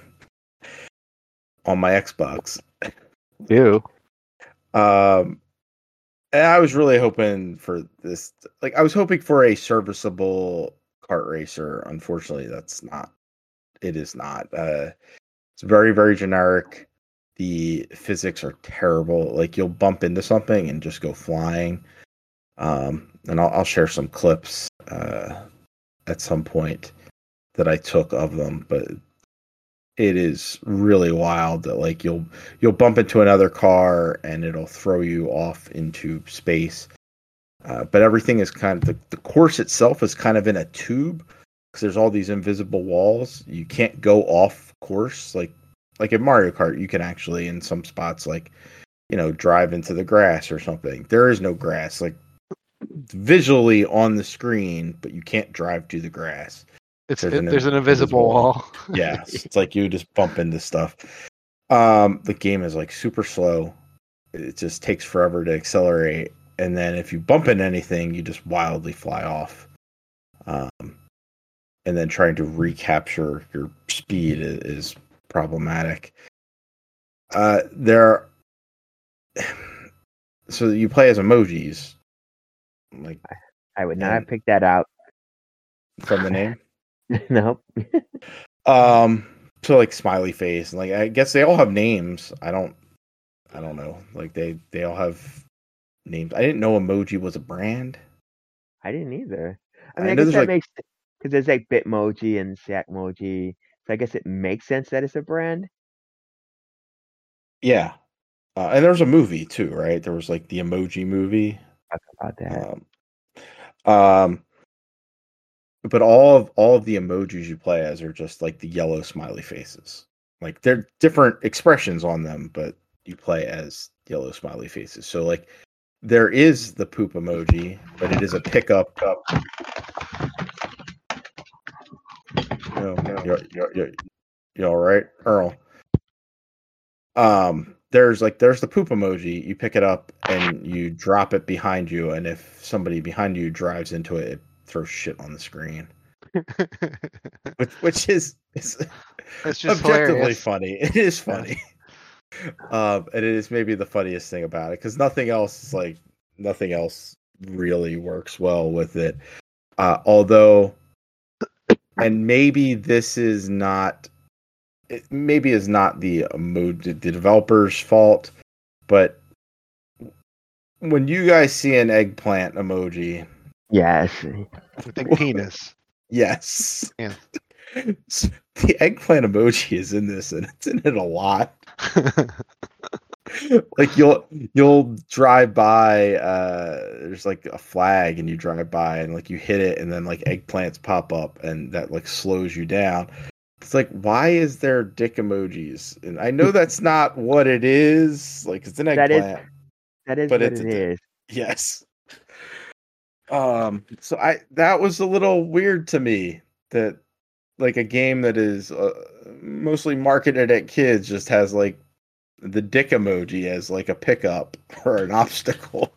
on my Xbox. Ew. Um, and I was really hoping for this. Like, I was hoping for a serviceable kart racer. Unfortunately, that's not. It is not. Uh, it's very, very generic. The physics are terrible. Like, you'll bump into something and just go flying. Um, and I'll, I'll share some clips uh, at some point that I took of them, but it is really wild that like you'll you'll bump into another car and it'll throw you off into space. Uh, but everything is kind of the, the course itself is kind of in a tube because there's all these invisible walls. You can't go off course like like in Mario Kart. You can actually in some spots like you know drive into the grass or something. There is no grass like visually on the screen, but you can't drive to the grass. It's There's it, an there's an invisible invisible wall. Yeah, it's like you just bump into stuff. Um, the game is like super slow. It just takes forever to accelerate, and then if you bump into anything, you just wildly fly off. Um, and then trying to recapture your speed is, is problematic. Uh, there are so you play as emojis, like I would not and- have picked that out. from the name. Nope. Um, so like smiley face, and like I guess they all have names. I don't, I don't know. Like they they all have names. I didn't know emoji was a brand. I didn't either. I I mean, I, know guess there's, that like- makes because there's like Bitmoji and Sackmoji, so I guess it makes sense that it's a brand. Yeah, uh, and there was a movie too, right? There was like the Emoji movie. Talk about that. Um, um, but all of all of the emojis you play as are just like the yellow smiley faces. Like they're different expressions on them, but you play as yellow smiley faces. So like there is the poop emoji, but it is a pickup. Up. No, you're, you're, you're, you all right, Earl? Um, there's like there's the poop emoji. You pick it up and you drop it behind you, and if somebody behind you drives into it, it throws shit on the screen. which which is it's, it's just objectively hilarious. funny. It is funny. um, and it is maybe the funniest thing about it because nothing else is like nothing else really works well with it. Uh, although, and maybe this is not, it maybe is not the mood the developer's fault, but when you guys see an eggplant emoji, Yes. I think penis. Yes. Yeah. The eggplant emoji is in this, and it's in it a lot. Like you'll you'll drive by, uh, there's like a flag, and you drive by, and like you hit it, and then like eggplants pop up, and that like slows you down. It's like, why is there dick emojis? And I know that's not what it is. Like it's an That is eggplant, that is but what it's it a, is. yes. Um, so I that was a little weird to me that like a game that is uh, mostly marketed at kids just has like the dick emoji as like a pickup or an obstacle.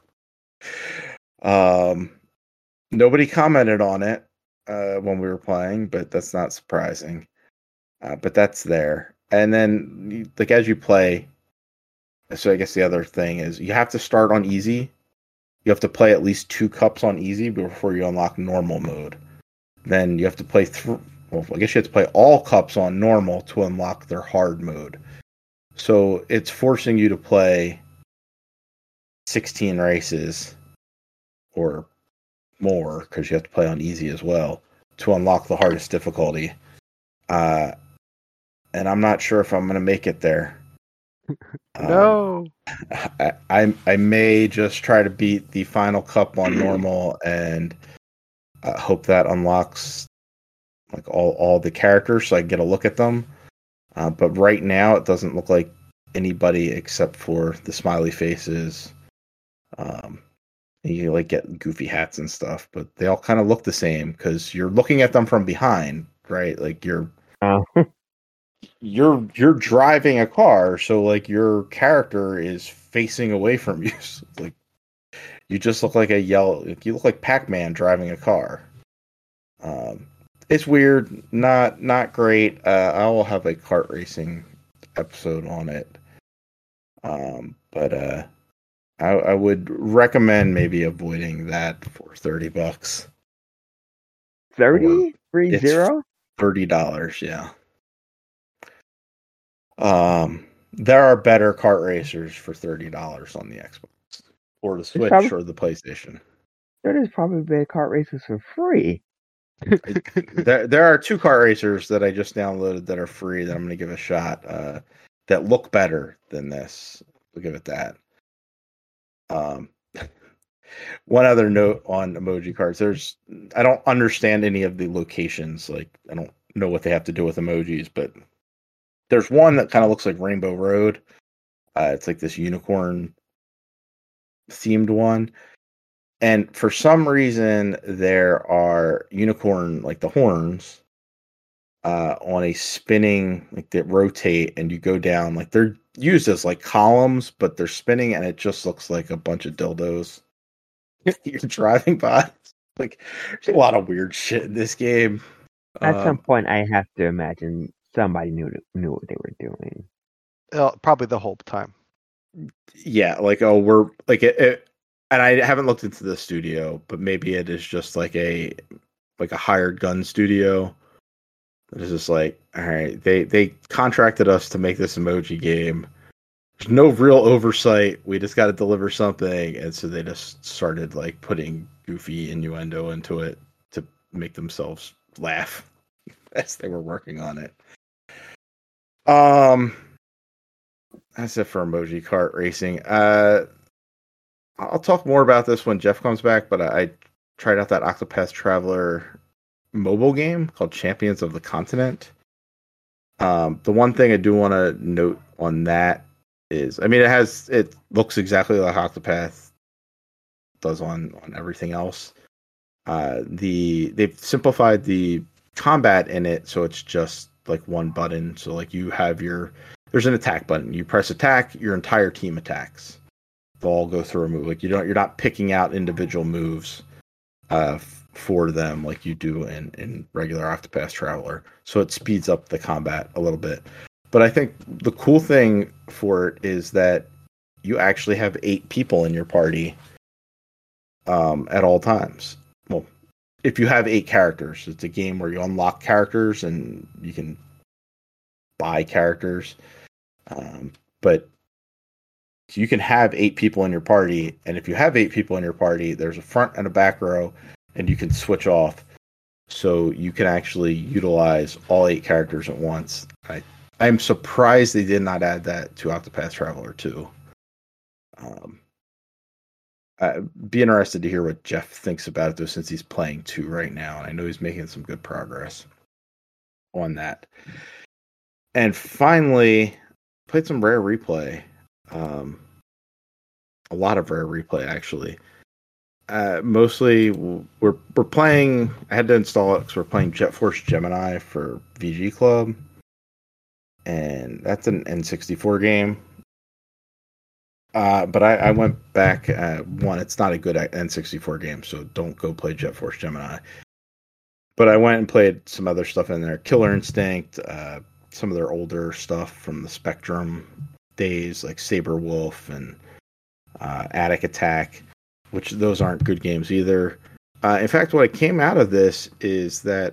Um, nobody commented on it uh, when we were playing, but that's not surprising. Uh, but that's there, and then like as you play. So I guess the other thing is you have to start on easy. You have to play at least two cups on easy before you unlock normal mode. Then you have to play through. Well, I guess you have to play all cups on normal to unlock their hard mode. So it's forcing you to play sixteen races or more because you have to play on easy as well to unlock the hardest difficulty. Uh, and I'm not sure if I'm going to make it there. No. Um, I, I I may just try to beat the final cup on normal and uh, hope that unlocks like all, all the characters so I can get a look at them. Uh, but right now it doesn't look like anybody except for the smiley faces. Um, you like get goofy hats and stuff, but they all kind of look the same because you're looking at them from behind, right? Like you're. Oh. You're you're driving a car, so like your character is facing away from you. So, like you just look like a yellow. You look like Pac-Man driving a car. Um, it's weird, not not great. Uh, I will have a kart racing episode on it. Um, but uh, I, I would recommend maybe avoiding that for thirty bucks. Thirty three It's zero. Thirty dollars, yeah. Um, there are better kart racers for thirty dollars on the Xbox or the Switch probably, or the PlayStation. There is probably better kart racers for free. there, there are two kart racers that I just downloaded that are free that I'm going to give a shot. Uh, that look better than this. We'll give it that. Um, one other note on emoji cards. There's, I don't understand any of the locations. Like, I don't know what they have to do with emojis, but. There's one that kind of looks like Rainbow Road. Uh, it's like this unicorn themed one. And for some reason, there are unicorn, like the horns, uh, on a spinning, like that rotate and you go down. Like they're used as like columns, but they're spinning and it just looks like a bunch of dildos. You're driving by. Like there's a lot of weird shit in this game. At um, some point, I have to imagine somebody knew knew what they were doing. Uh, probably the whole time. Yeah, like oh, we're like it, it, and I haven't looked into the studio, but maybe it is just like a like a hired gun studio. It's just like, all right, they they contracted us to make this emoji game. There's no real oversight. We just got to deliver something, and so they just started like putting goofy innuendo into it to make themselves laugh as they were working on it. Um, that's it for emoji kart racing. Uh, I'll talk more about this when Jeff comes back, but I, I tried out that Octopath Traveler mobile game called Champions of the Continent. Um, the one thing I do want to note on that is, I mean, it has, it looks exactly like Octopath does on, on everything else. Uh, the, they've simplified the combat in it, so it's just like one button. So like you have your there's an attack button. You press attack, your entire team attacks. They'll all go through a move. Like you don't, you're not picking out individual moves uh, f- for them like you do in in regular Octopath Traveler. So it speeds up the combat a little bit. But I think the cool thing for it is that you actually have eight people in your party um, at all times. Well, if you have eight characters, it's a game where you unlock characters and you can buy characters. Um, but you can have eight people in your party, and if you have eight people in your party, there's a front and a back row, and you can switch off. So you can actually utilize all eight characters at once. I, I'm surprised they did not add that to Octopath Traveler two. Um, I'd be interested to hear what Jeff thinks about it, though, since he's playing two right now, and I know he's making some good progress on that. And finally, played some Rare Replay. Um, a lot of Rare Replay, actually. Uh, mostly, we're we're playing. I had to install it because we're playing Jet Force Gemini for V G Club, and that's an N sixty-four game. Uh, but I, I went back. Uh, one, it's not a good N sixty-four game, so don't go play Jet Force Gemini. But I went and played some other stuff in there. Killer Instinct, uh, some of their older stuff from the Spectrum days, like Saber Wolf and uh, Attic Attack, which those aren't good games either. Uh, in fact, what came out of this is that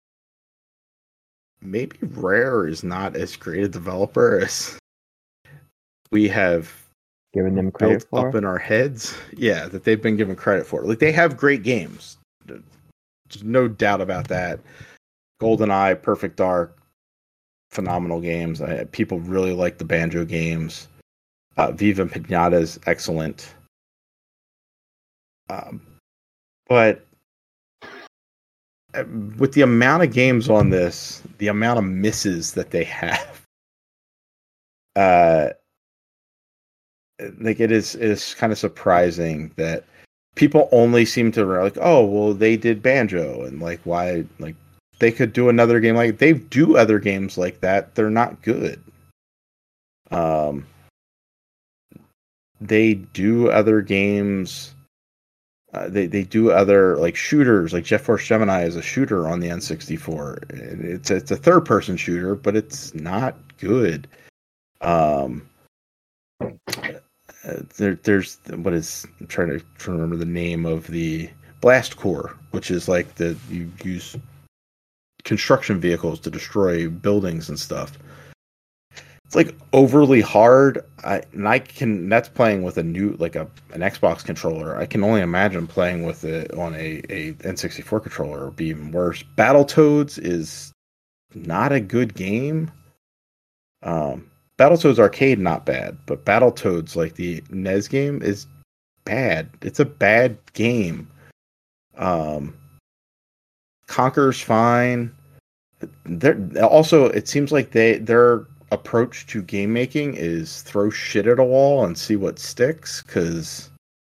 maybe Rare is not as great a developer as we have Giving them credit built for up in our heads. Yeah, that they've been given credit for. Like, they have great games. There's no doubt about that. GoldenEye, Perfect Dark, phenomenal games. I, people really like the Banjo games. Uh, Viva Pinata is excellent. Um, but with the amount of games on this, the amount of misses that they have, uh, like it is, it is kind of surprising that people only seem to like, oh, well, they did Banjo, and like, why, like, they could do another game like they do other games like that. They're not good. Um, they do other games. Uh, they they do other like shooters, like Jet Force Gemini is a shooter on the N sixty-four. It's it's a third person shooter, but it's not good. Um, there there's what is I'm trying to, trying to remember the name of the Blast Core, which is like the you use construction vehicles to destroy buildings and stuff. It's like overly hard. I and I can that's playing with a new like a an Xbox controller. I can only imagine playing with it on a, a N sixty-four controller would be even worse. Battletoads is not a good game. Um, Battletoads Arcade not bad, but Battletoads like the N E S game is bad. It's a bad game. Um, Conker's fine. They're also it seems like they they're approach to game making is throw shit at a wall and see what sticks, because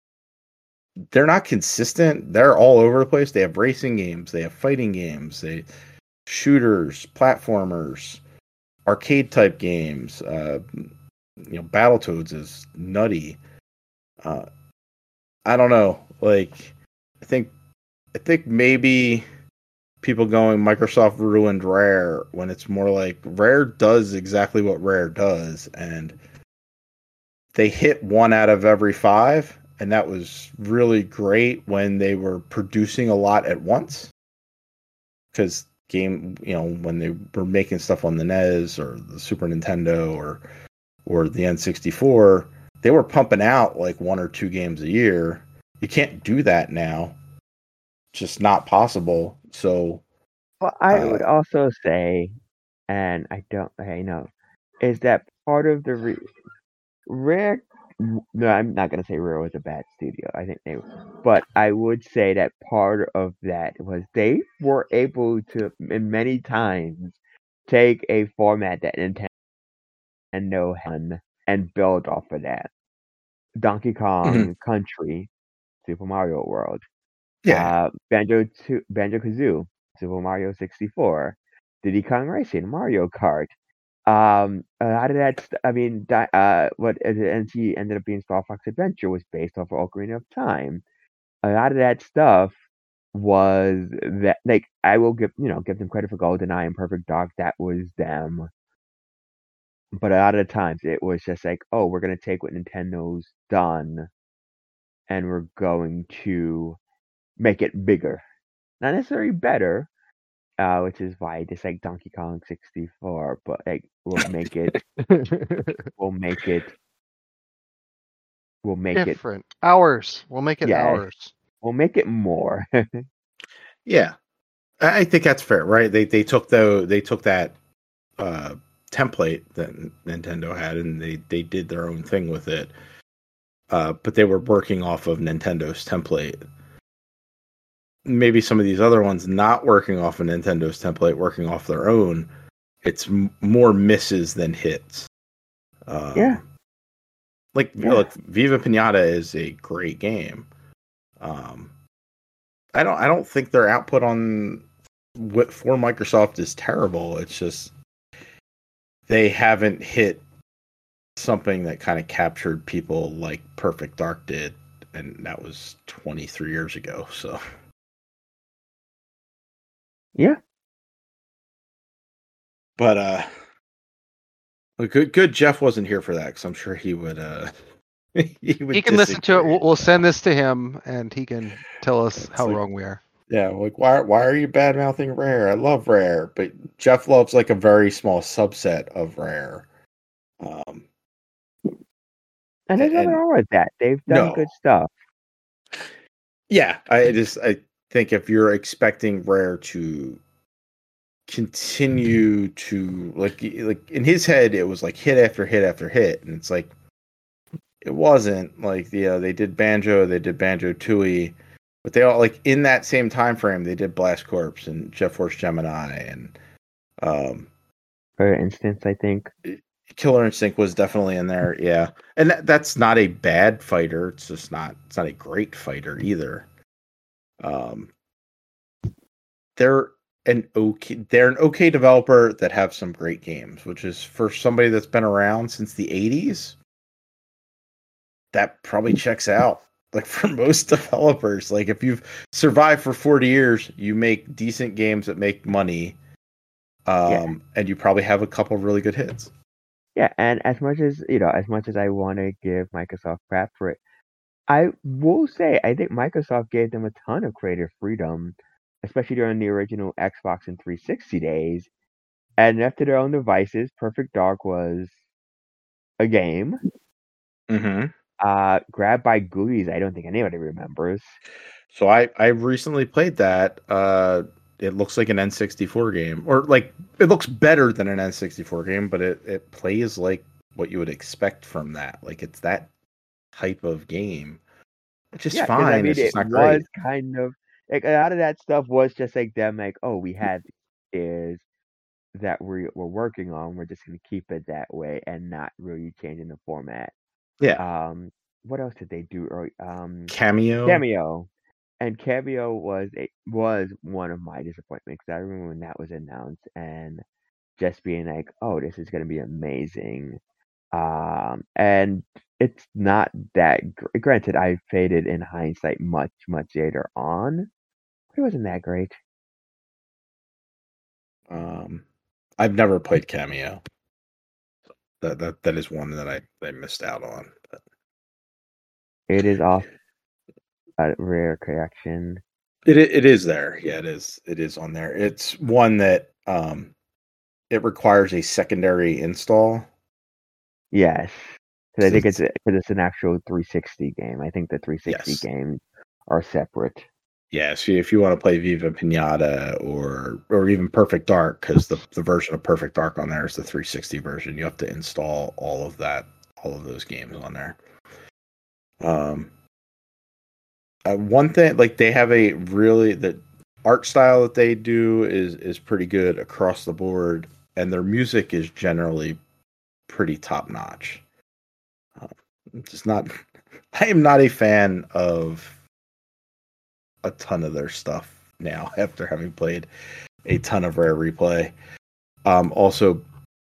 they're not consistent. They're all over the place. They have racing games, they have fighting games, they shooters, platformers, arcade type games. Uh, you know, Battletoads is nutty. Uh, I don't know. Like, I think, I think maybe people going Microsoft ruined Rare when it's more like Rare does exactly what Rare does, and they hit one out of every five, and that was really great when they were producing a lot at once. Because game, you know, when they were making stuff on the N E S or the Super Nintendo or or the N sixty-four, they were pumping out like one or two games a year. You can't do that now. It's just not possible. So, well, I uh, would also say, and I don't, I know, is that part of the re- Rare? No, I'm not gonna say Rare was a bad studio. I think they, but I would say that part of that was they were able to, in many times, take a format that Nintendo had and build off of that. Donkey Kong mhm. Country, Super Mario World, yeah, uh, Banjo two, Banjo Kazoo, Super Mario sixty-four, Diddy Kong Racing, Mario Kart. Um, a lot of that, st- I mean, di- uh, what uh, the N C ended up being Star Fox Adventure was based off of Ocarina of Time. A lot of that stuff was that, like, I will give you know give them credit for GoldenEye and Perfect Dark. That was them. But a lot of the times it was just like, oh, we're gonna take what Nintendo's done and we're going to make it bigger, not necessarily better. Uh, which is why I dislike Donkey Kong sixty-four, but like we'll make it, we'll make it, we'll make it, Different. Ours. We'll make it yeah, ours. we'll make it more. Yeah, I I think that's fair, right? They they took the they took that uh, template that Nintendo had, and they they did their own thing with it. Uh, but they were working off of Nintendo's template. Maybe some of these other ones not working off of Nintendo's template, working off their own. It's m- more misses than hits. Um, Yeah. Like, Yeah. look, Viva Pinata is a great game. Um, I don't. I don't think their output on what for Microsoft is terrible. It's just they haven't hit something that kind of captured people like Perfect Dark did, and that was twenty-three years ago. So Yeah. but uh, well, good. Good. Jeff wasn't here for that because I'm sure he would. Uh, he would. He can listen to it. disagree. We'll, we'll send this to him, and he can tell us It's how like- wrong we are. Yeah, like why why are you bad mouthing Rare? I love Rare, but Jeff loves like a very small subset of Rare. Um, And there's nothing and- wrong with that. They've done No. good stuff. yeah, I just I think if you're expecting Rare to continue to like like in his head it was like hit after hit after hit, and it's like it wasn't like the uh, they did Banjo, they did Banjo Tooie. But they all like in that same time frame they did Blast Corps and Jet Force Gemini and um, For instance, I think. Killer Instinct was definitely in there, yeah. And that, that's not a bad fighter. It's just not it's not a great fighter either. Um, they're an okay they're an okay developer that have some great games, which is for somebody that's been around since the eighties. That probably checks out. Like for most developers, like if you've survived for forty years, you make decent games that make money, um, Yeah. and you probably have a couple of really good hits. Yeah, and as much as you know, as much as I want to give Microsoft crap for it, I will say I think Microsoft gave them a ton of creative freedom, especially during the original Xbox and three sixty days. And left to their own devices, Perfect Dark was a game. Mm-hmm. Uh, Grabbed by Goodies, I don't think anybody remembers. So I I recently played that. Uh, it looks like an N sixty-four game, or like it looks better than an N sixty-four game, but it it plays like what you would expect from that. Like it's that type of game, which is Yeah, 'cause, fine. I mean, it's just it not was great. kind of like a lot of that stuff was just like them, like, oh, we had is that we we're working on. We're just gonna keep it that way and not really changing the format. Yeah, Um, what else did they do early? Um, Cameo. Cameo, and Cameo was a was one of my disappointments. 'Cause I remember when that was announced and just being like, oh, this is gonna be amazing. Um, and it's not that. Gr- granted, I faded in hindsight much much later on. It wasn't that great. Um, I've never played Cameo. That that that is one that I, I missed out on. But It is off a rare collection. it i- it is there. Yeah, it is. It is on there. It's one that um, it requires a secondary install. Yes, because I think it's It's- because it's an actual three sixty game. I think the three sixty Yes. games are separate. Yeah, so if you want to play Viva Pinata or or even Perfect Dark, because the, the version of Perfect Dark on there is the three sixty version, you have to install all of that, all of those games on there. Um, uh, one thing, like they have a really the art style that they do is is pretty good across the board, and their music is generally pretty top notch. Uh, just not, I am not a fan of a ton of their stuff now after having played a ton of Rare Replay. Um, also,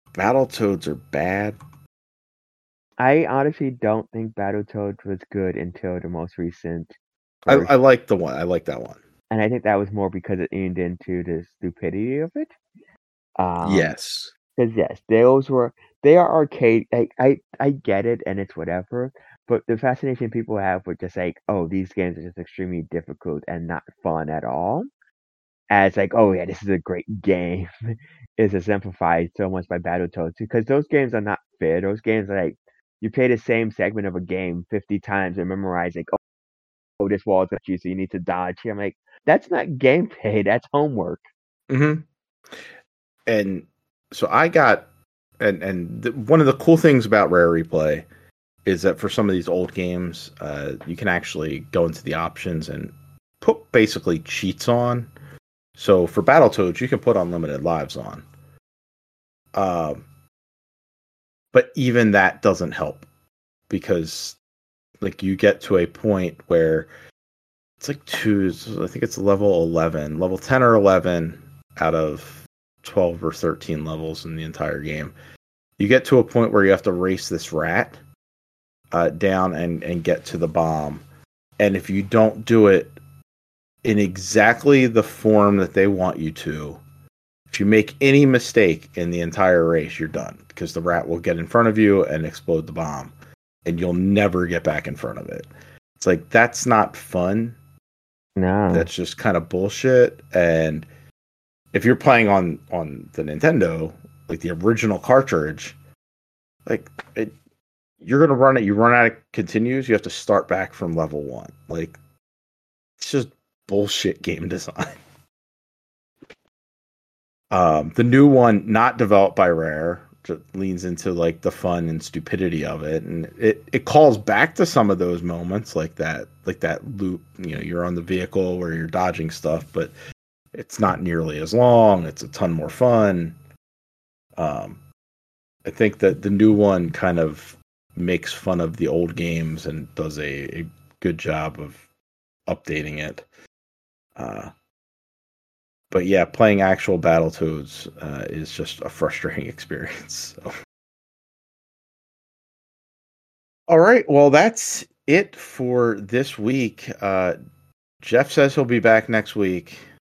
Battletoads are bad. I honestly don't think Battletoads was good until the most recent I, version. I like the one. I like that one. And I think that was more because it leaned into the stupidity of it. Um, Yes. Because yes, those were they are arcade. I, I I get it, and it's whatever. But the fascination people have with just like, oh, these games are just extremely difficult and not fun at all. As like, oh yeah, this is a great game, is exemplified so much by Battletoads because those games are not fair. Those games are like you play the same segment of a game fifty times and memorize like, oh, oh this wall is at you, so you need to dodge here. I'm like, that's not gameplay. That's homework. Mm-hmm. And so I got, and and the, one of the cool things about Rare Replay is that for some of these old games, uh, you can actually go into the options and put basically cheats on. So for Battletoads, you can put unlimited lives on. Um, but even that doesn't help because, like, you get to a point where it's like two. I think it's level eleven, level ten or eleven out of twelve or thirteen levels in the entire game. You get to a point where you have to race this rat uh, down and, and get to the bomb. And if you don't do it in exactly the form that they want you to, if you make any mistake in the entire race, you're done because the rat will get in front of you and explode the bomb and you'll never get back in front of it. It's like, that's not fun. No. That's just kind of bullshit. And if you're playing on, on the Nintendo, like the original cartridge, like it, you're gonna run it. You run out of continues. You have to start back from level one. Like it's just bullshit game design. Um, the new one, not developed by Rare, just leans into like the fun and stupidity of it, and it it calls back to some of those moments, like that like that loop. You know, you're on the vehicle where you're dodging stuff, but it's not nearly as long. It's a ton more fun. Um, I think that the new one kind of makes fun of the old games and does a, a good job of updating it. Uh, but yeah, playing actual Battletoads uh, is just a frustrating experience. So. All right, well, that's it for this week. Uh, Jeff says he'll be back next week.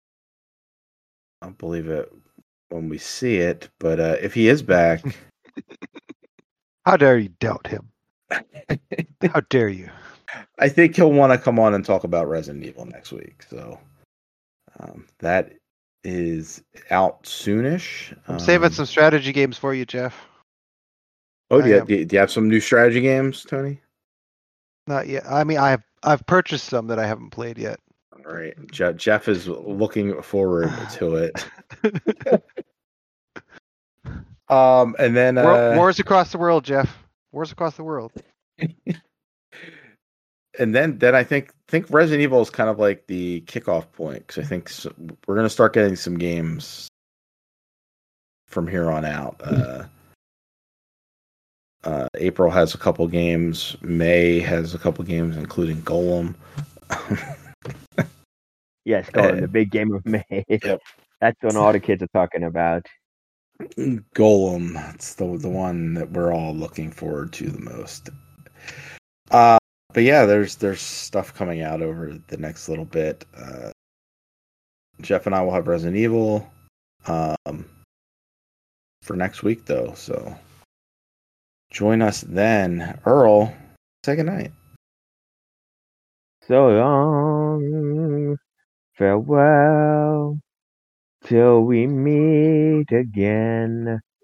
I don't believe it when we see it, but uh, if he is back... How dare you doubt him? How dare you? I think he'll want to come on and talk about Resident Evil next week. So um, that is out soonish. I'm saving um, some strategy games for you, Jeff. Oh, do you, am, do you have some new strategy games, Tony? Not yet. I mean, I've I've purchased some that I haven't played yet. All right, Je- Jeff is looking forward to it. um, and then uh, Wars across the world, Jeff. Wars across the world. And then, then I think think Resident Evil is kind of like the kickoff point because I think so, we're gonna start getting some games from here on out. Uh, uh, April has a couple games. May has a couple games, including Golem. Yes, Golem, the big game of May. Yep. That's what all the kids are talking about. Golem, that's the the one that we're all looking forward to the most. Uh, but yeah, there's there's stuff coming out over the next little bit. Uh, Jeff and I will have Resident Evil um, for next week, though. So join us then. Earl, say goodnight. So long, farewell, till we meet again.